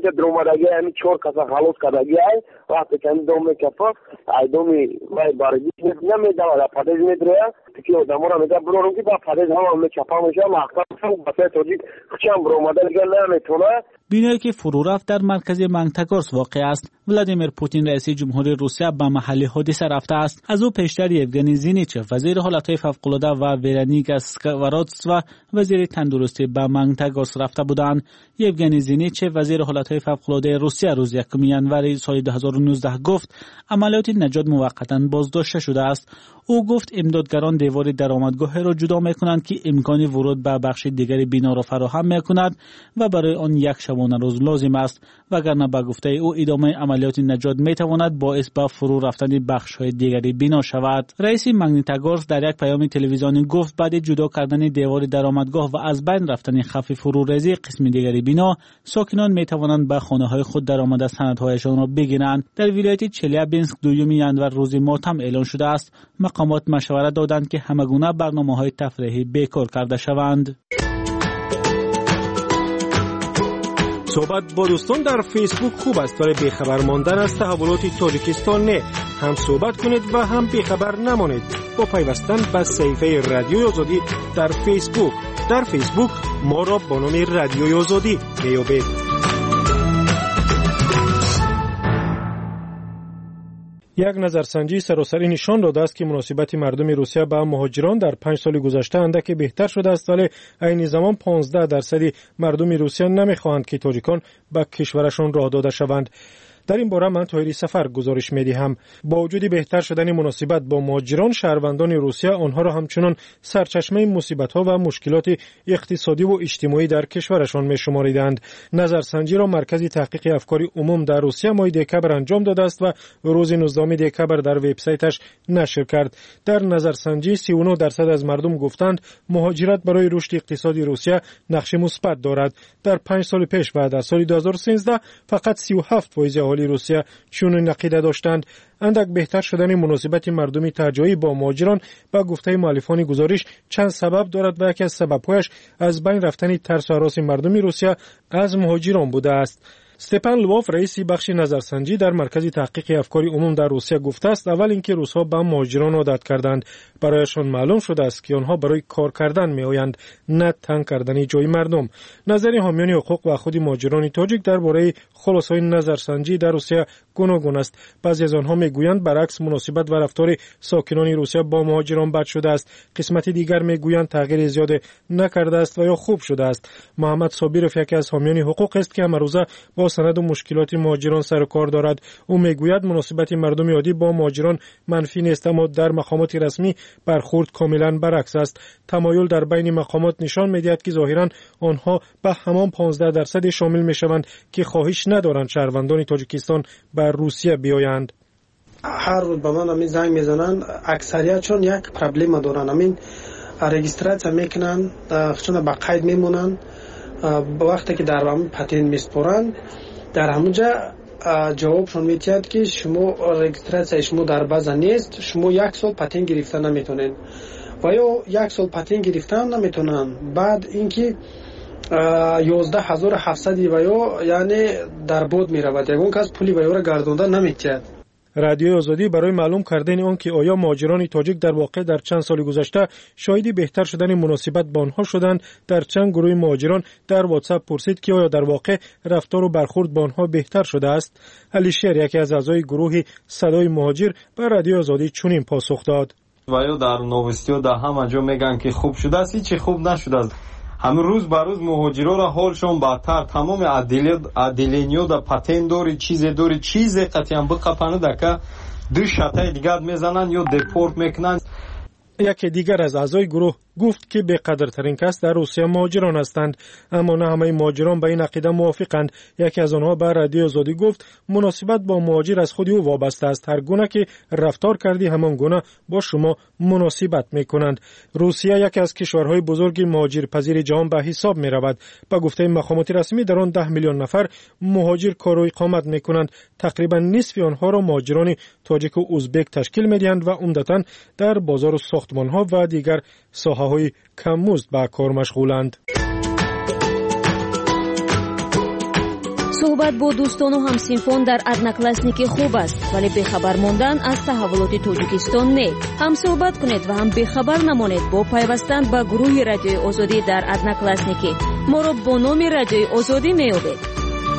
وقتی درومدگی همین 4 کسا خلاص کردگی ای وقتی که همین دوم کفا ای دومی وای بارگی نمیده و پدیز میدره که آدم را میده برورم که با پدیز هم چپا میشه مقصد بسیار توجیه خچم برومده دیگه نمیتونه. بینایی که فرو رفت در مرکز مانگتاگورسک واقع است. ولادیمیر پوتین رئیس جمهوری روسیه به محل حادثه رفته است. از او پیشتر یوگنی زینیچف وزیر حالتهای فوق‌العاده و ورونیکا سکوارودسوا وزیر تندرستی به مانگتاگورسک رفته بودند. یوگنی زینیچف وزیر حالتهای فوق‌العاده روسیه روز 1 ژانویه سال 2019 گفت عملیات نجات موقتا بازداشته شده است. او گفت امدادگران دیوار درآمدگاه را جدا می‌کنند که امکان ورود به بخش دیگری بنا را فراهم می‌کند و برای آن یک شبانه روز لازم است وگرنه به گفته او ادامه عملیات نجات می‌تواند باعث به فرو رفتن بخش‌های دیگری بنا شود. رئیس مانگتاگورسک در یک پیام تلویزیونی گفت بعد جدا کردن دیوار درآمدگاه و از بین رفتن خف فروریزی قسم دیگری بنا ساکنان می‌توانند به خانه‌های خود درآمده سندهایشان را بگیرند. در ولایت چلیابینسک 2 ژانویه روز ماتم اعلان شده است. مقامات مشورت دادند که همگونه برنامه‌های تفریحی بیکار کرده شوند. صحبت با دوستان در فیسبوک خوب است ولی بیخبر ماندن از تحولات تاجیکستان نه. هم صحبت کنید و هم بیخبر نمانید با پیوستن به صفحه رادیوی آزادی در فیسبوک. در فیسبوک ما را با نام رادیوی آزادی بیابید. یک نظرسنجی سراسری نشان داده است که مناسبت مردم روسیه با مهاجران در 5 سال گذشته اندکی بهتر شده است ولی عین زمان 15% مردم روسیه نمیخواهند که تاجیکان به کشورشان راه داده شوند. در این باره من طاهری سفر گزارش می‌دهم. با وجود بهتر شدن مناسبت با مهاجران شهروندان روسیه آنها را همچنان سرچشمه مصیبت‌ها و مشکلات اقتصادی و اجتماعی در کشورشان می‌شماریدند. نظرسنجی را مرکز تحقیق افکار عموم در روسیه ماه دکبر انجام داده است و روز 19 دکبر در وبسایتش نشر کرد. در نظرسنجی 39% از مردم گفتند مهاجرت برای رشد اقتصادی روسیه نقش مثبت دارد. در 5 سال پیش و در سال 2013 فقط 37% اهالی روسیه چنین عقیده داشتند. اندک بهتر شدن مناسبت مردمی ترجیحی با مهاجران با گفته مؤلفان گزارش چند سبب دارد و یکی از سبب‌هایش از بین رفتن ترس و هراس مردم روسیه از مهاجران بوده است. استپان لوف رئیس بخش نظرسنجی در مرکز تحقیق افکار عموم در روسیه گفته است اول اینکه روس‌ها به مهاجران عادت کردند. برایشان معلوم شده است که آنها برای کار کردن میآیند نه تنگ کردن جای مردم. نظر حامیان حقوق و خود مهاجران تاجیک درباره خلاصه‌های نظرسنجی در روسیه گوناگون است. بعضی از آنها میگویند برعکس مناسبت و رفتار ساکنان روسیه با مهاجران بد شده است. قسمت دیگر میگویند تغییر زیاد نکرده است و یا خوب شده است. محمد صابرов یکی از حامیان حقوق است که امروزه با سند و مشکلات مهاجران سر و کار دارد. او میگوید مناسبت مردم عادی با مهاجران منفی نیست اما در مقامات رسمی برخورد کاملا برعکس است. تمایل در بین مقامات نشان میدهد که ظاهرا آنها به همان 15% شامل میشوند که خواهش ندارند شهروندان تاجیکستان بر روسیه بیایند. هر روز به من همین زنگ میزنن اکثریت چون یک پرابلم دارن همین رجیستراسیون میکنن چون به قید میمونن وقتی که در همین پتن میسپرن در همونجا جوابشون میتید که شما رجیستراسیون شما در باز نیست شما 1 سال پتن گرفتن نمیتونین و یا 1 سال پتن گرفتن نمیتونن بعد اینکه 11700 و یعنی در بود میرود یگون کس پولی و را گردونده نمیتید. رادیوی آزادی برای معلوم کردن آن که آیا مهاجران تاجیک در واقع در چند سال گذشته شاهد بهتر شدن مناسبت با آنها شدند در چند گروه مهاجران در واتساپ پرسید که آیا در واقع رفتار و برخورد با آنها بهتر شده است. علی شیر یکی از اعضای گروه صدای مهاجر به رادیوی آزادی چنین پاسخ داد. و یا در نوستیو در همه جا میگن که خوب شده است هیچ خوب نشده است. همه روز بر روز مهاجرا را حالشون بدتر تمام عدلینیو در پتن داری چیز قطعا بقپنه دکه دو شتای دیگر میزنن یا دپورت میکنن. یکی دیگر از اعضای گروه گفت که به قدرترین کس در روسیه مهاجران هستند اما نه همه مهاجران به این عقیده موافقند. یکی از آنها به رادیو آزادی گفت مناسبت با مهاجر از خود او وابسته است. هر گونه که رفتار کردی همان گونه با شما مناسبت میکنند. روسیه یکی از کشورهای بزرگ مهاجرپذیر جهان به حساب میرود. به گفته مقامات رسمی در آن 10 میلیون نفر مهاجر کار و اقامت میکنند. تقریبا نصف آنها را مهاجران تاجیک و ازبک تشکیل میدهند و عمدتاً در بازار و ساختمان‌ها و دیگر ساحه‌های کم‌مزد به کار مشغولند. صحبت با دوستان و همسینفان در ادناکلاسنیکی خوب است، ولی بخبر ماندن از تحولات تاجیکستان نه. هم صحبت کنید و هم بخبر نمانید با پیوستن به گروه رادیوی آزادی در ادناکلاسنیکی. ما را با نام رادیوی آزادی میابید.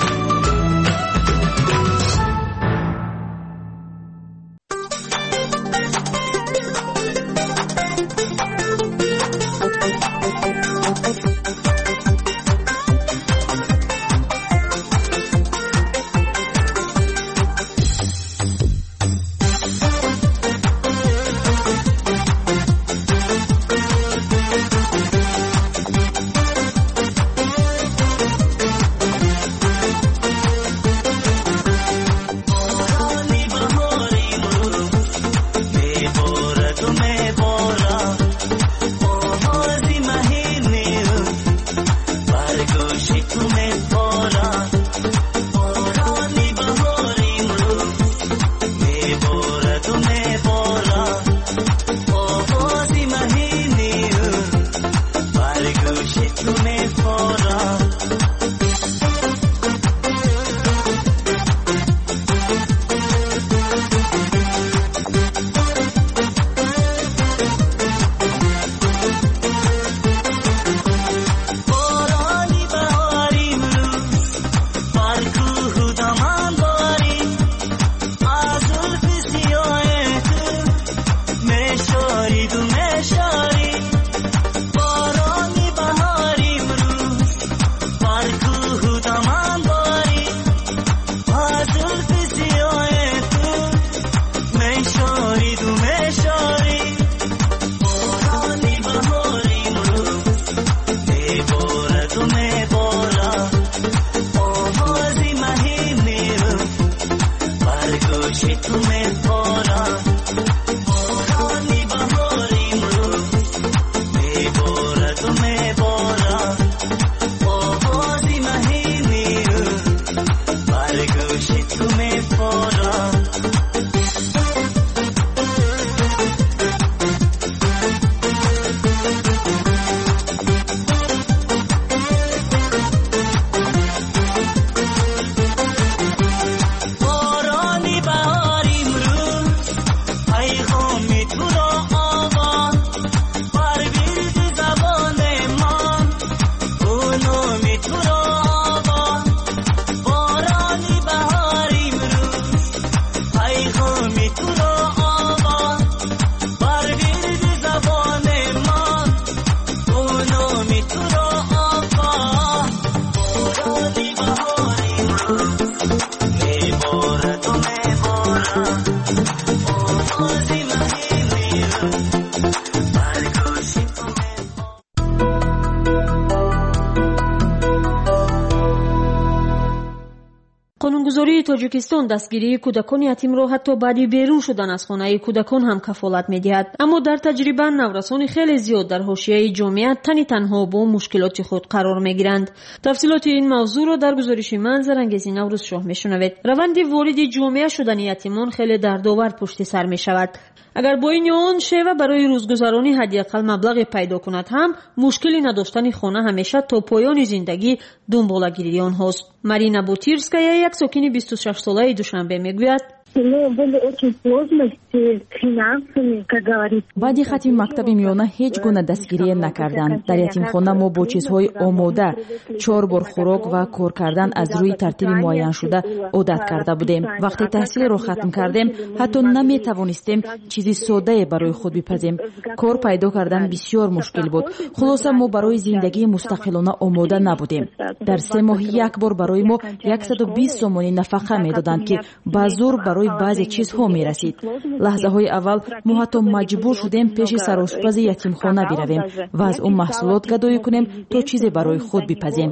قانونگذاری تاجیکستان دستگیری کودکان یتیم را حتی بعد بیرون شدن از خانه کودکان هم کفالت می‌دهد، اما در تجربه نورسان خیلی زیاد در حاشیه جامعه تنها با مشکلات خود قرار می‌گیرند. تفصیلات این موضوع را در گزارش من زرنگیزی نوروز شاه می‌شنوید. روند وارد جامعه شدن یتیمان خیلی دردآور پشت سر می‌شود. اگر با این آن شیوه برای روزگذرانی حداقل مبلغی پیدا کند هم مشکلی نداشتن خانه همیشه تا پایان زندگی دنبالگیری آنهاست. مارینا بوتیرسکایا یک ساکن 26 ساله دوشنبه میگوید баъди хатми мактаби миёна ҳеҷ гуна дастгирие накарданд. Дар ятимхона мо бо чизҳои омода, 4 бор хӯрок ва кор кардан аз рӯи тартиби муайяншуда одат карда будем. Вақте таҳсилро хатм кардем, ҳатто наметавонистем чизи соддае барои худ бипазем. Кор пайдо кардан бисёр мушкил буд. Хулоса мо барои зиндагии мустақилона омода набудем. Дар 3 моҳ як бор барои мо 120 сомонӣ нафақа медоданд ки ба зур барои баъзе чизҳо мерасид. лаҳзаҳои аввал мо ҳатто маҷбур шудем пеши сарошпази ятимхона биравем ва аз ӯ маҳсулот гадоӣ кунем то чизе барои худ бипазем.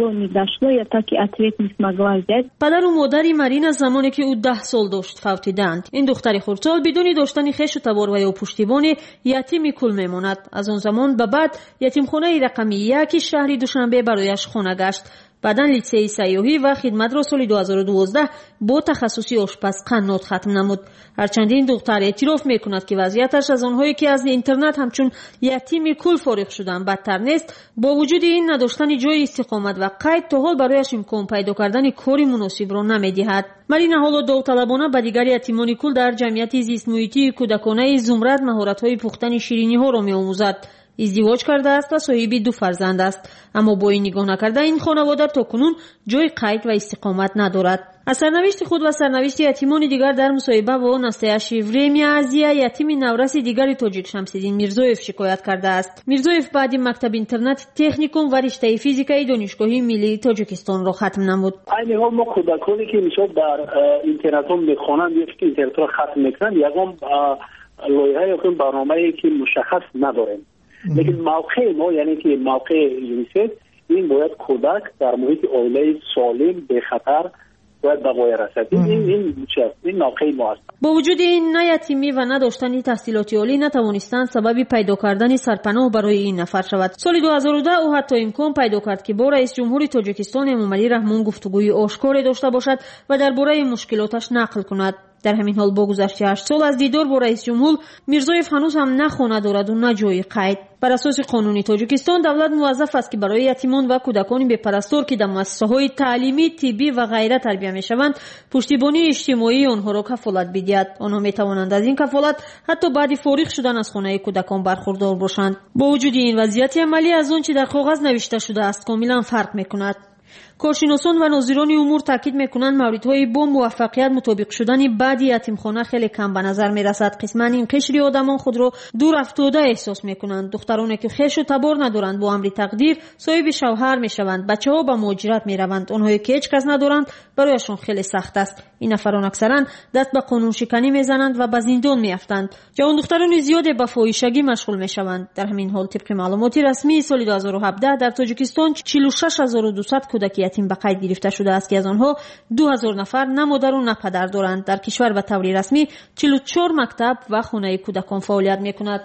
падару модари марина замоне ки ӯ 10 сол дошт фавтиданд. ин духтари хурдсол бидуни доштани хешу табор ва ё пуштибони ятими кул мемонад. аз он замон ба баъд ятимхонаи рақами 1 шаҳри душанбе барояш хона гашт. баъдан литсеи сайёҳӣ ва хидматро соли 2012 бо тахассуси ошпазқаннот хатм намуд. ҳарчанди ин духтар эътироф мекунад ки вазъияташ аз онҳое ки аз интернат ҳамчун ятими кул фориғ шуданд бадтар нест. бо вуҷуди ин надоштани ҷои истиқомат ва қайд то ҳол барояш имкон пайдо кардани кори муносибро намедиҳад. марина ҳоло довталабона ба дигар ятимони кул дар ҷамъияти зистмуҳитии кӯдаконаи зумрад маҳоратҳои пухтани шириниҳоро меомӯзад. издивоҷ кардааст ва соҳиби 2 фарзанд аст, аммо бо ин нигоҳ накарда ин хонавода то кунун ҷои қайд ва истиқомат надорад. аз сарнавишти худ ва сарнавишти ятимони дигар дар мусоҳиба бо настоящи время азия ятими навраси дигари тоҷик Шамсиддин Мирзоев шикоят кардааст. Мирзоев баъди мактаб интернати техникум ва риштаи физикаи донишгоҳи миллии Тоҷикистонро хатм намуд. айни ҳол мо кӯдаконе ки мисол дар интернатҳо мехонанд ё ки интернатро хатм мекунанд ягон лоиҳа ё барномае ки мушаххас надорем. لیکن موقع ما یعنی که موقع یونیسف این باید کودک در محیط عائله سالم به خطر باید به پایان رسد. این موقع ما است. با وجود این نه یتیمی و نه داشتن تحصیلات عالی نتوانستند سبب پیدا کردن سرپناه برای این نفر شود. سال 2010 او حتی امکان پیدا کرد که با رئیس جمهور تاجیکستان امامعلی رحمون گفتگوی آشکاری داشته باشد و درباره مشکلاتش نقل کند. در همین حال با گذشت 8 سال از دیدار با رئیس جمهور میرزویف هنوز هم نه خانه دارد و نه جای قید. بر اساس قانونی تاجیکستان دولت موظف است که برای یتیمان و کودکان بی‌پرستار که در مؤسسه‌های تعلیمی، طبی و غیره تربیت می‌شوند پشتیبانی اجتماعی آنها را کفالت بدهد. آنها می‌توانند از این کفالت حتی بعد فارغ شدن از خانه کودکان برخوردار باشند. با وجود این وضعیت عملی از آنچه در کاغذ نوشته شده است کاملا فرق می‌کند. کارشناسان و ناظران امور تاکید میکنند موردهای با موفقیت مطابق شدن بعضی یتیمخانه خیلی کم به نظر میرسد. قسما این قشری آدمان خود را دور افتاده احساس میکنند. دخترانی که خویش و تبار ندارند با امر تقدیر صاحب شوهر میشوند. بچه‌ها به مهاجرت میروند. آنهایی که هیچ کس ندارند برایشان خیلی سخت است. این نفران اکثرا دست به قانون شکنی میزنند و به زندان میافتند. جوان دختران زیادی به فاحشگی مشغول میشوند. در همین حال طبق معلومات رسمی سال 2017 در تاجیکستان 46200 کودک یتیم به قید گرفته شده است که از آنها 2000 نفر نه مادر و نه پدر دارند. در کشور به طور رسمی 44 مکتب و خانه کودکان فعالیت میکند.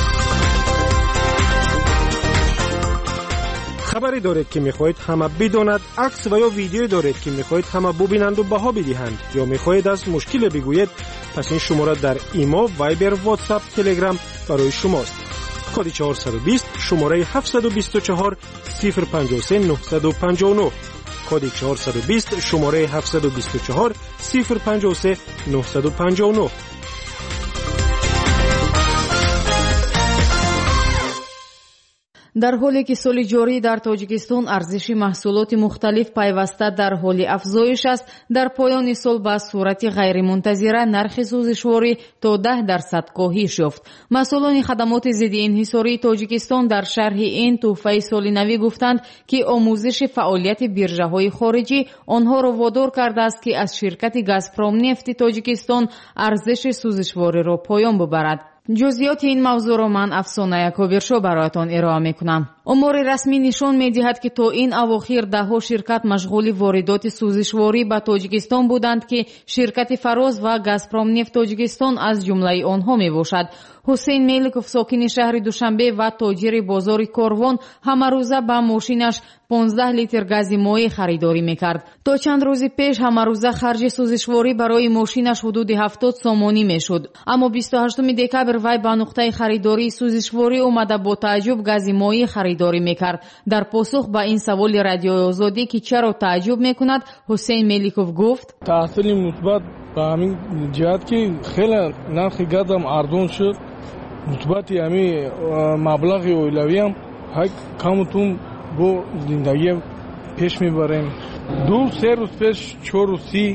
خبری دارید که میخواهید همه بداند، عکس و یا ویدیو دارید که میخواهید همه ببینند و بها بدهند، یا میخواهید از مشکل بگویید، پس این شماره در ایما، وایبر، واتساپ، تلگرام برای شماست. کد 420 شماره 724 053 959 کد 420 شماره 724 053 959. дар ҳоле ки соли ҷорӣ дар тоҷикистон арзиши маҳсулоти мухталиф пайваста дар ҳоли афзоиш аст, дар поёни сол ба сурати ғайримунтазира нархи сӯзишворӣ то 10% коҳиш ёфт. масъулони хадамоти зидди инҳисории тоҷикистон дар шарҳи ин тӯҳфаи соли навӣ гуфтанд, ки омӯзиши фаъолияти биржаҳои хориҷӣ онҳоро водор кардааст, ки аз ширкати «Газпромнефти» Тоҷикистон арзиши сӯзишвориро поён бубарад. ҷузъиёти ин мавзӯъро ман Афсона Яковиршо бароятон ироа мекунам. омори расмӣ нишон медиҳад, ки то ин авохир даҳҳо ширкат машғули воридоти сӯзишворӣ ба Тоҷикистон буданд, ки ширкати Фароз ва «Газпромнефт Тоҷикистон» аз ҷумлаи онҳо мебошад. ҳусейн Меликов сокини шаҳри Душанбе ва тоҷири бозори Корвон ҳамарӯза ба мошинаш 15 литр гази моеъ харидорӣ мекард. то чанд рӯзи пеш ҳамарӯза харҷи сӯзишворӣ барои мошинаш ҳудуди 70 сомонӣ мешуд. аммо 28 декабр вай ба нуқтаи харидории сӯзишворӣ омада бо тааҷҷуб гази моеъ харидорӣ мекард. дар посух ба ин саволи радиои Озодӣ, ки чаро тааҷҷуб мекунад, Ҳусейн Меликов гуфт: таъсили мусбат ба ҳамин ҷиҳат, ки хеле нархи газам арзон шуд. мусбати ҳамин маблағи оилавиам камутун бо зиндагиям пеш мебарем. 2-3 рӯз пеш 430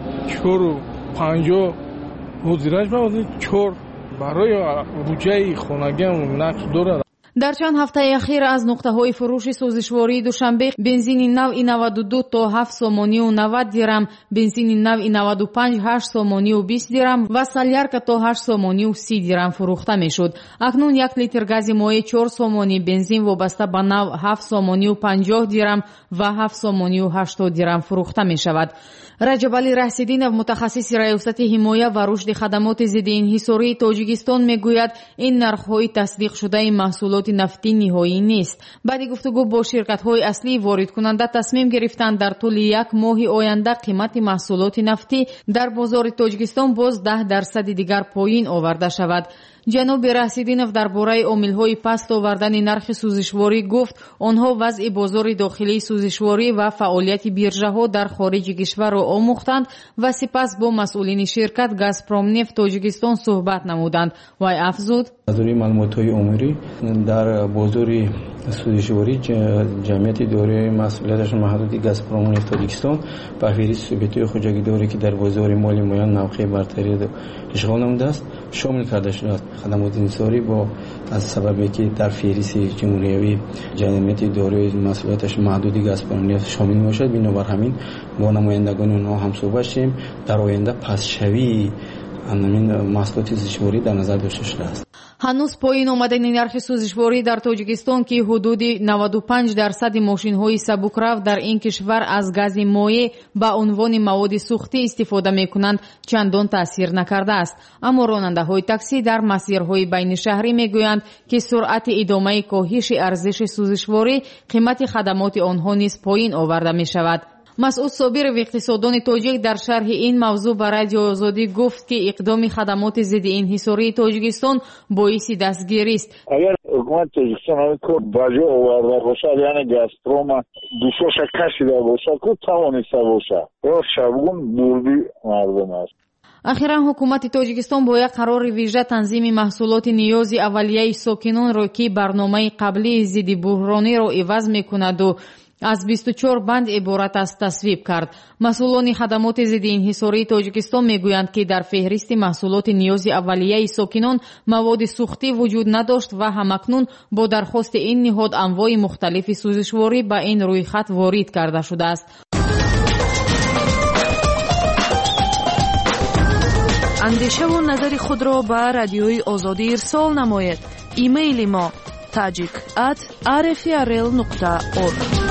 450 ҳозираш ба 4 барои буҷаи хонагиам нақш дорад. дар чанд ҳафтаи ахир аз нуқтаҳои фурӯши сӯзишвории Душанбе бензини навъи 92 то 7 сомонию 90 дирам, бензини навъи 95 8 сомонию 20 дирам ва солярка то 8 сомонию 30 дирам фурӯхта мешуд. акнун 1 литр гази моеъ 4 сомонӣ, бензин вобаста ба нав 7 сомонию 50 дирам ва 7 сомонию 80 дирам фурӯхта мешавад. раҷабали раҳсидинов, мутахассиси раёсати ҳимоя ва рушди хадамоти зидди инҳисории Тоҷикистон мегӯяд, ин нархҳои тасдиқшудаи маҳсулоти محصولات نفتی نهایی نیست. بعد گفتگو با شرکت‌های اصلی واردکننده تصمیم گرفتند در طول یک ماه آینده قیمت محصولات نفتی در بازار تاجیکستان باز 10% دیگر پایین آورده شود. جناب رحسیدینов درباره عامل‌های پست آوردن نرخ سوزشواری گفت آنها وضع بازار داخلی سوزشواری و فعالیت بیرژه‌ها در خارج کشور را آموختند و سپس با مسئولین شرکت گازپروم نفت تاجیکستان صحبت نمودند. وی افزود: از روی معلومات‌های عمومی در بازار سوزشواری جمعیت دارای مسئولیتش محدود گازپروم نفت تاجیکستان به فهرست ثبت‌های خودجگیداری که در بازار مالی میان موقع برتری اشغال نموده است شامل کرده شده است. خدمات انحصاری با از سببی که در فهرست جمهوری جمعیت دارای مسئولیتش محدود گازپروم نفت شامل می‌باشد، بنابر همین با نمایندگان آنها هم صحبت شدیم در آینده پس‌شوی همین محصولات سوزشواری در نظر داشته شده است. هنوز پایین آمدن نرخ سوزشواری در تاجیکستان که حدود 95% ماشین‌های سبکرو در این کشور از گاز مایع به عنوان مواد سوختی استفاده می‌کنند چندان تاثیر نکرده است. اما راننده‌های تاکسی در مسیرهای بین شهری می‌گویند که سرعت ادامه کاهش ارزش سوزشواری قیمت خدمات آنها نیز پایین آورده می‌شود. مسعود صابر اقتصاددان تاجیک در شرح این موضوع به رادیو آزادی گفت که اقدام خدمات ضد انحصاری تاجیکستان باعث دستگیری است. اگر حکومت تاجیکستان همین کار باجه آورده باشد، یعنی گازپروم دوستاش کشیده باشد که توانسته باشد یا شبگون بردی مردم است. اخیراً حکومت تاجیکستان با یک قرار ویژه تنظیم محصولات نیاز اولیه ساکنان را که برنامه قبلی ضد بحرانی را عوض می‌کند و از 24 بند عبارت است تصویب کرد. مسئولان خدمات ضد انحصاری تاجیکستان میگویند که در فهرست محصولات نیاز اولیه ساکنان مواد سوختی وجود نداشت و همکنون با درخواست این نهاد انواع مختلف سوزشواری به این رویخط وارد کرده شده است. اندیشه و نظر خود را به رادیوی آزادی ارسال نمایید. ایمیل ما tajik@rfrl.org.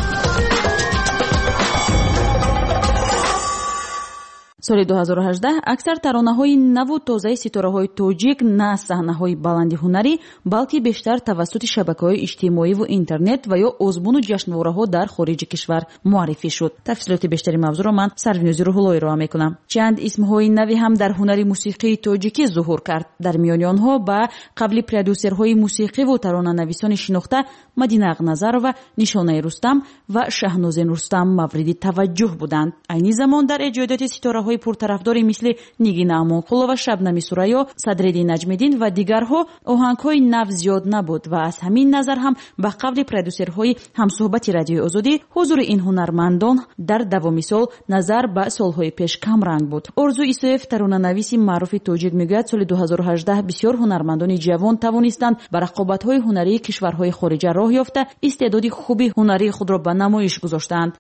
سال 2018 اکثر ترانه‌های نو و تازه ستاره‌های تاجیک نه از صحنه‌های بلند هنری بلکه بیشتر توسط شبکه‌های اجتماعی و اینترنت و یا آزمون و جشنواره‌ها در خارج کشور معرفی شد. تفصیلات بیشتری موضوع را من سرونوزی روح‌اللهی را می‌کنم. چند اسم‌های نوی هم در هنر موسیقی تاجیکی ظهور کرد. در میان آنها با قبلی پرودوسرهای موسیقی و ترانه‌نویسان شناخته مدینه اغنظرова، نشانه رستم و شهناز رستم مورد توجه بودند. عین زمان در ایجادات ستاره‌های پرطرفداری مثل نیگین امانقلova، شبنم سوریا، صدرالدین نجمیدین و دیگرها آهنگ‌های نو زیاد نبود و از همین نظر هم با قبل پرودوسرهای همصحبت رادیو آزادی حضور این هنرمندان در دوام سال نظر به سال‌های پیش کم رنگ بود. ارزو ایسوف ترانه‌نویس معروف تاجیک میگوید سال 2018 بسیار هنرمندان جوان توانستند با رقابت‌های هنری کشورهای خارجی راه یافته استعداد خوبی هنری خود را به نمایش گذاشتند.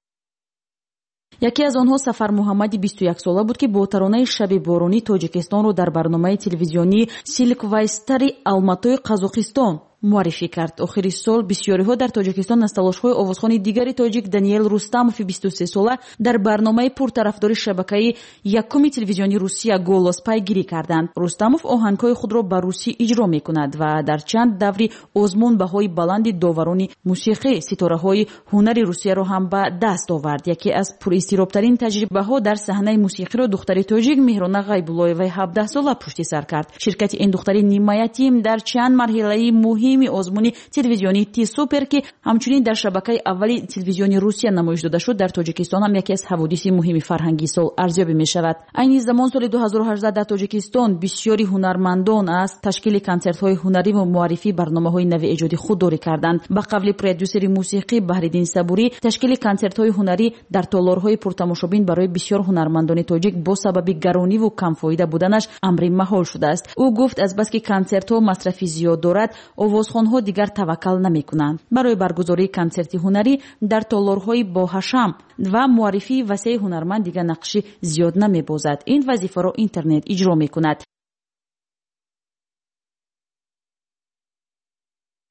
یکی از آنها سفر محمدی 21 ساله بود که با ترانه شب بارانی تاجیکستان را در برنامه تلویزیونی سیلک وایستری الماتوی قزاقستان معرفی کرد. آخر سال بسیاری‌ها در تاجیکستان از تلاش‌های آوازخوان دیگری تاجیک دانیل رستاموف 23 ساله در برنامه پرطرفداری شبکه یکم تلویزیونی روسیه گولوس پیگیری کردند. رستاموف آهنگ‌های خود را به روسی اجرا می‌کند و در چند دوری آزمون بهای بلند داوران موسیقی ستاره‌های هنری روسیه را هم به دست آورد. یکی از پراضطراب‌ترین تجربه‌ها در صحنه موسیقی را دختر تاجیک مهرانه غیب‌اللهova 17 ساله پشت سر کرد. شرکت این دختر نیمه‌یتیم در چند مرحله مهم آزمون تلویزیونی تی سوپر که همچنین در شبکه اولی تلویزیونی روسیه نمایش داده شد در تاجیکستان هم یکی از حوادث مهم فرهنگی سال ارزیابی می شود. این زمان سال 2018 در تاجیکستان بسیاری هنرمندان از تشکیل کنسرت‌های هنری و معرفی برنامه‌های نو ایجادی خودداری کردند. با قبل پرودوسر موسیقی بهرالدین صبوری تشکیل کنسرت‌های هنری در تالارهای پرتماشابین برای بسیار هنرمندان تاجیک با سبب گرانی و کم فایده بودنش امر محال شده است. او گفت از بس که کنسرت‌ها مصرفی زیاد دارد آوازخوان‌ها دیگر توکل نمی‌کنند. برای برگزاری کنسرت هنری در تالارهای با حشم و معرفی وسیع هنرمند دیگر نقشی زیاد نمی‌بازد. این وظیفه را اینترنت اجرا می‌کند.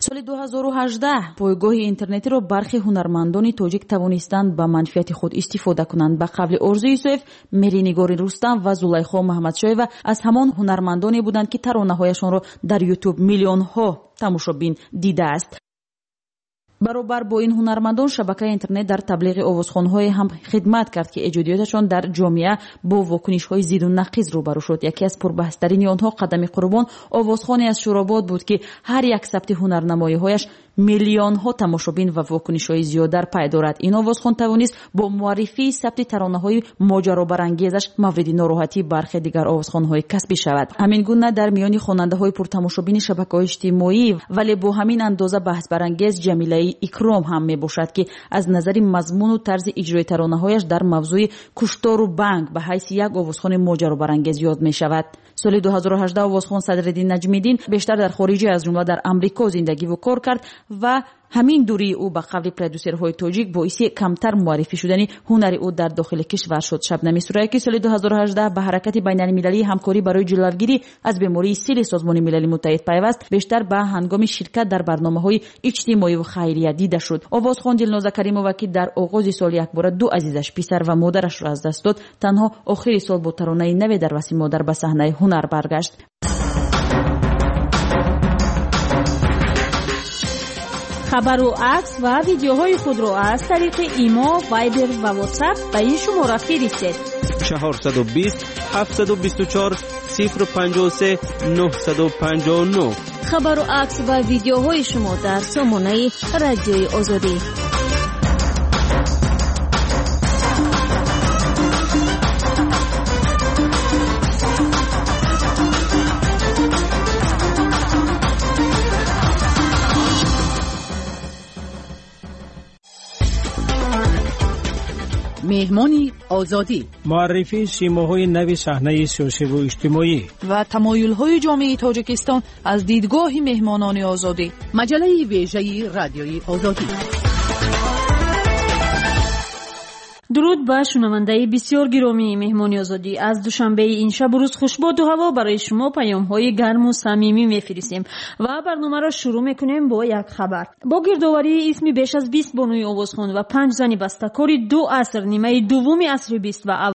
соли 2018 пойгоҳи интернетиро бархи ҳунармандони тоҷик тавонистанд ба манфиати худ истифода кунанд. ба қавли Орзу Исоев, Меринигори Рустам ва Зулайхо Маҳмадшоева аз ҳамон ҳунармандоне буданд ки таронаҳояшонро дар YouTube миллионҳо тамошобин дидааст. баробар бо ин ҳунармандон шабакаи интернет дар таблиғи овозхонҳое ҳам хидмат кард ки эҷодиёташон дар ҷомеа бо вокунишҳои зидду нақиз рӯбарӯ шуд. яке аз пурбаҳстарини онҳо Қадами Қурбон овозхоне аз Шӯробод буд ки ҳар як сабти ҳунарнамоиҳояш миллионҳо тамошобин ва вокунишҳои зиёдтар пай дорад. ин овозхон тавонист бо муаррифии сабти таронаҳои моҷаробарангезаш мавриди нороҳатии бархе дигар овозхонҳои касбӣ шавад. ҳамин гуна дар миёни хонандаҳои пуртамошобини шабакаҳои иҷтимоӣ вале бо ҳамин андоза баҳсбарангез Ҷамилаи Икром ҳам мебошад ки аз назари мазмуну тарзи иҷрои таронаҳояш дар мавзӯи куштору банк ба ҳайси як овозхони моҷаробарангез ёд мешавад. соли 2018 овозхон Садриддин Наҷмиддин бештар дар хориҷӣ аз ҷумла дар Амрико зиндагиву кор кард ва ҳамин дурии ӯ ба қавли продюсерҳои тоҷик боиси камтар муаррифӣ шудани ҳунари ӯ дар дохили кишвар шуд. Шабнами Сурайки соли 2018 ба ҳаракати байналмилалии ҳамкорӣ барои ҷилавгирӣ аз бемории сили Созмони Милали Муттаҳид пайваст бештар ба ҳангоми ширкат дар барномаҳои иҷтимоиву хайрия дида шуд. овозхон Дилноза Каримова ки дар оғози сол якбора ду азизаш писар ва модарашро аз даст дод, танҳо охири сол бо таронаи наве дар Васим Модар ба саҳнаи ҳунар баргашт. хабару акс ва видеоҳои худро аз тариқи имо, вайбер ва ватсап ба ин шумора фиристед. 420 724 053 959. хабару акс ва видеоҳои шумо дар сомонаи Радиои Озодӣ. مهمانی آزادی، معرفی سیماهای نوی صحنه سیاسی و اجتماعی و تمایل‌های جامعه تاجیکستان از دیدگاه مهمانان آزادی. مجله ویژه رادیوی آزادی. درود با شنوندگان بسیار گرامی مهمانی آزادی. از دوشنبه این شب و روز خوشباد و هوا برای شما پیام‌های گرم و صمیمی می‌فرستیم و برنامه را شروع می‌کنیم با یک خبر. با گردآوری اسم بیش از 20 بانوی آوازخوان و 5 زن بسته‌کار 2 عصر نیمه دوم عصر 20 و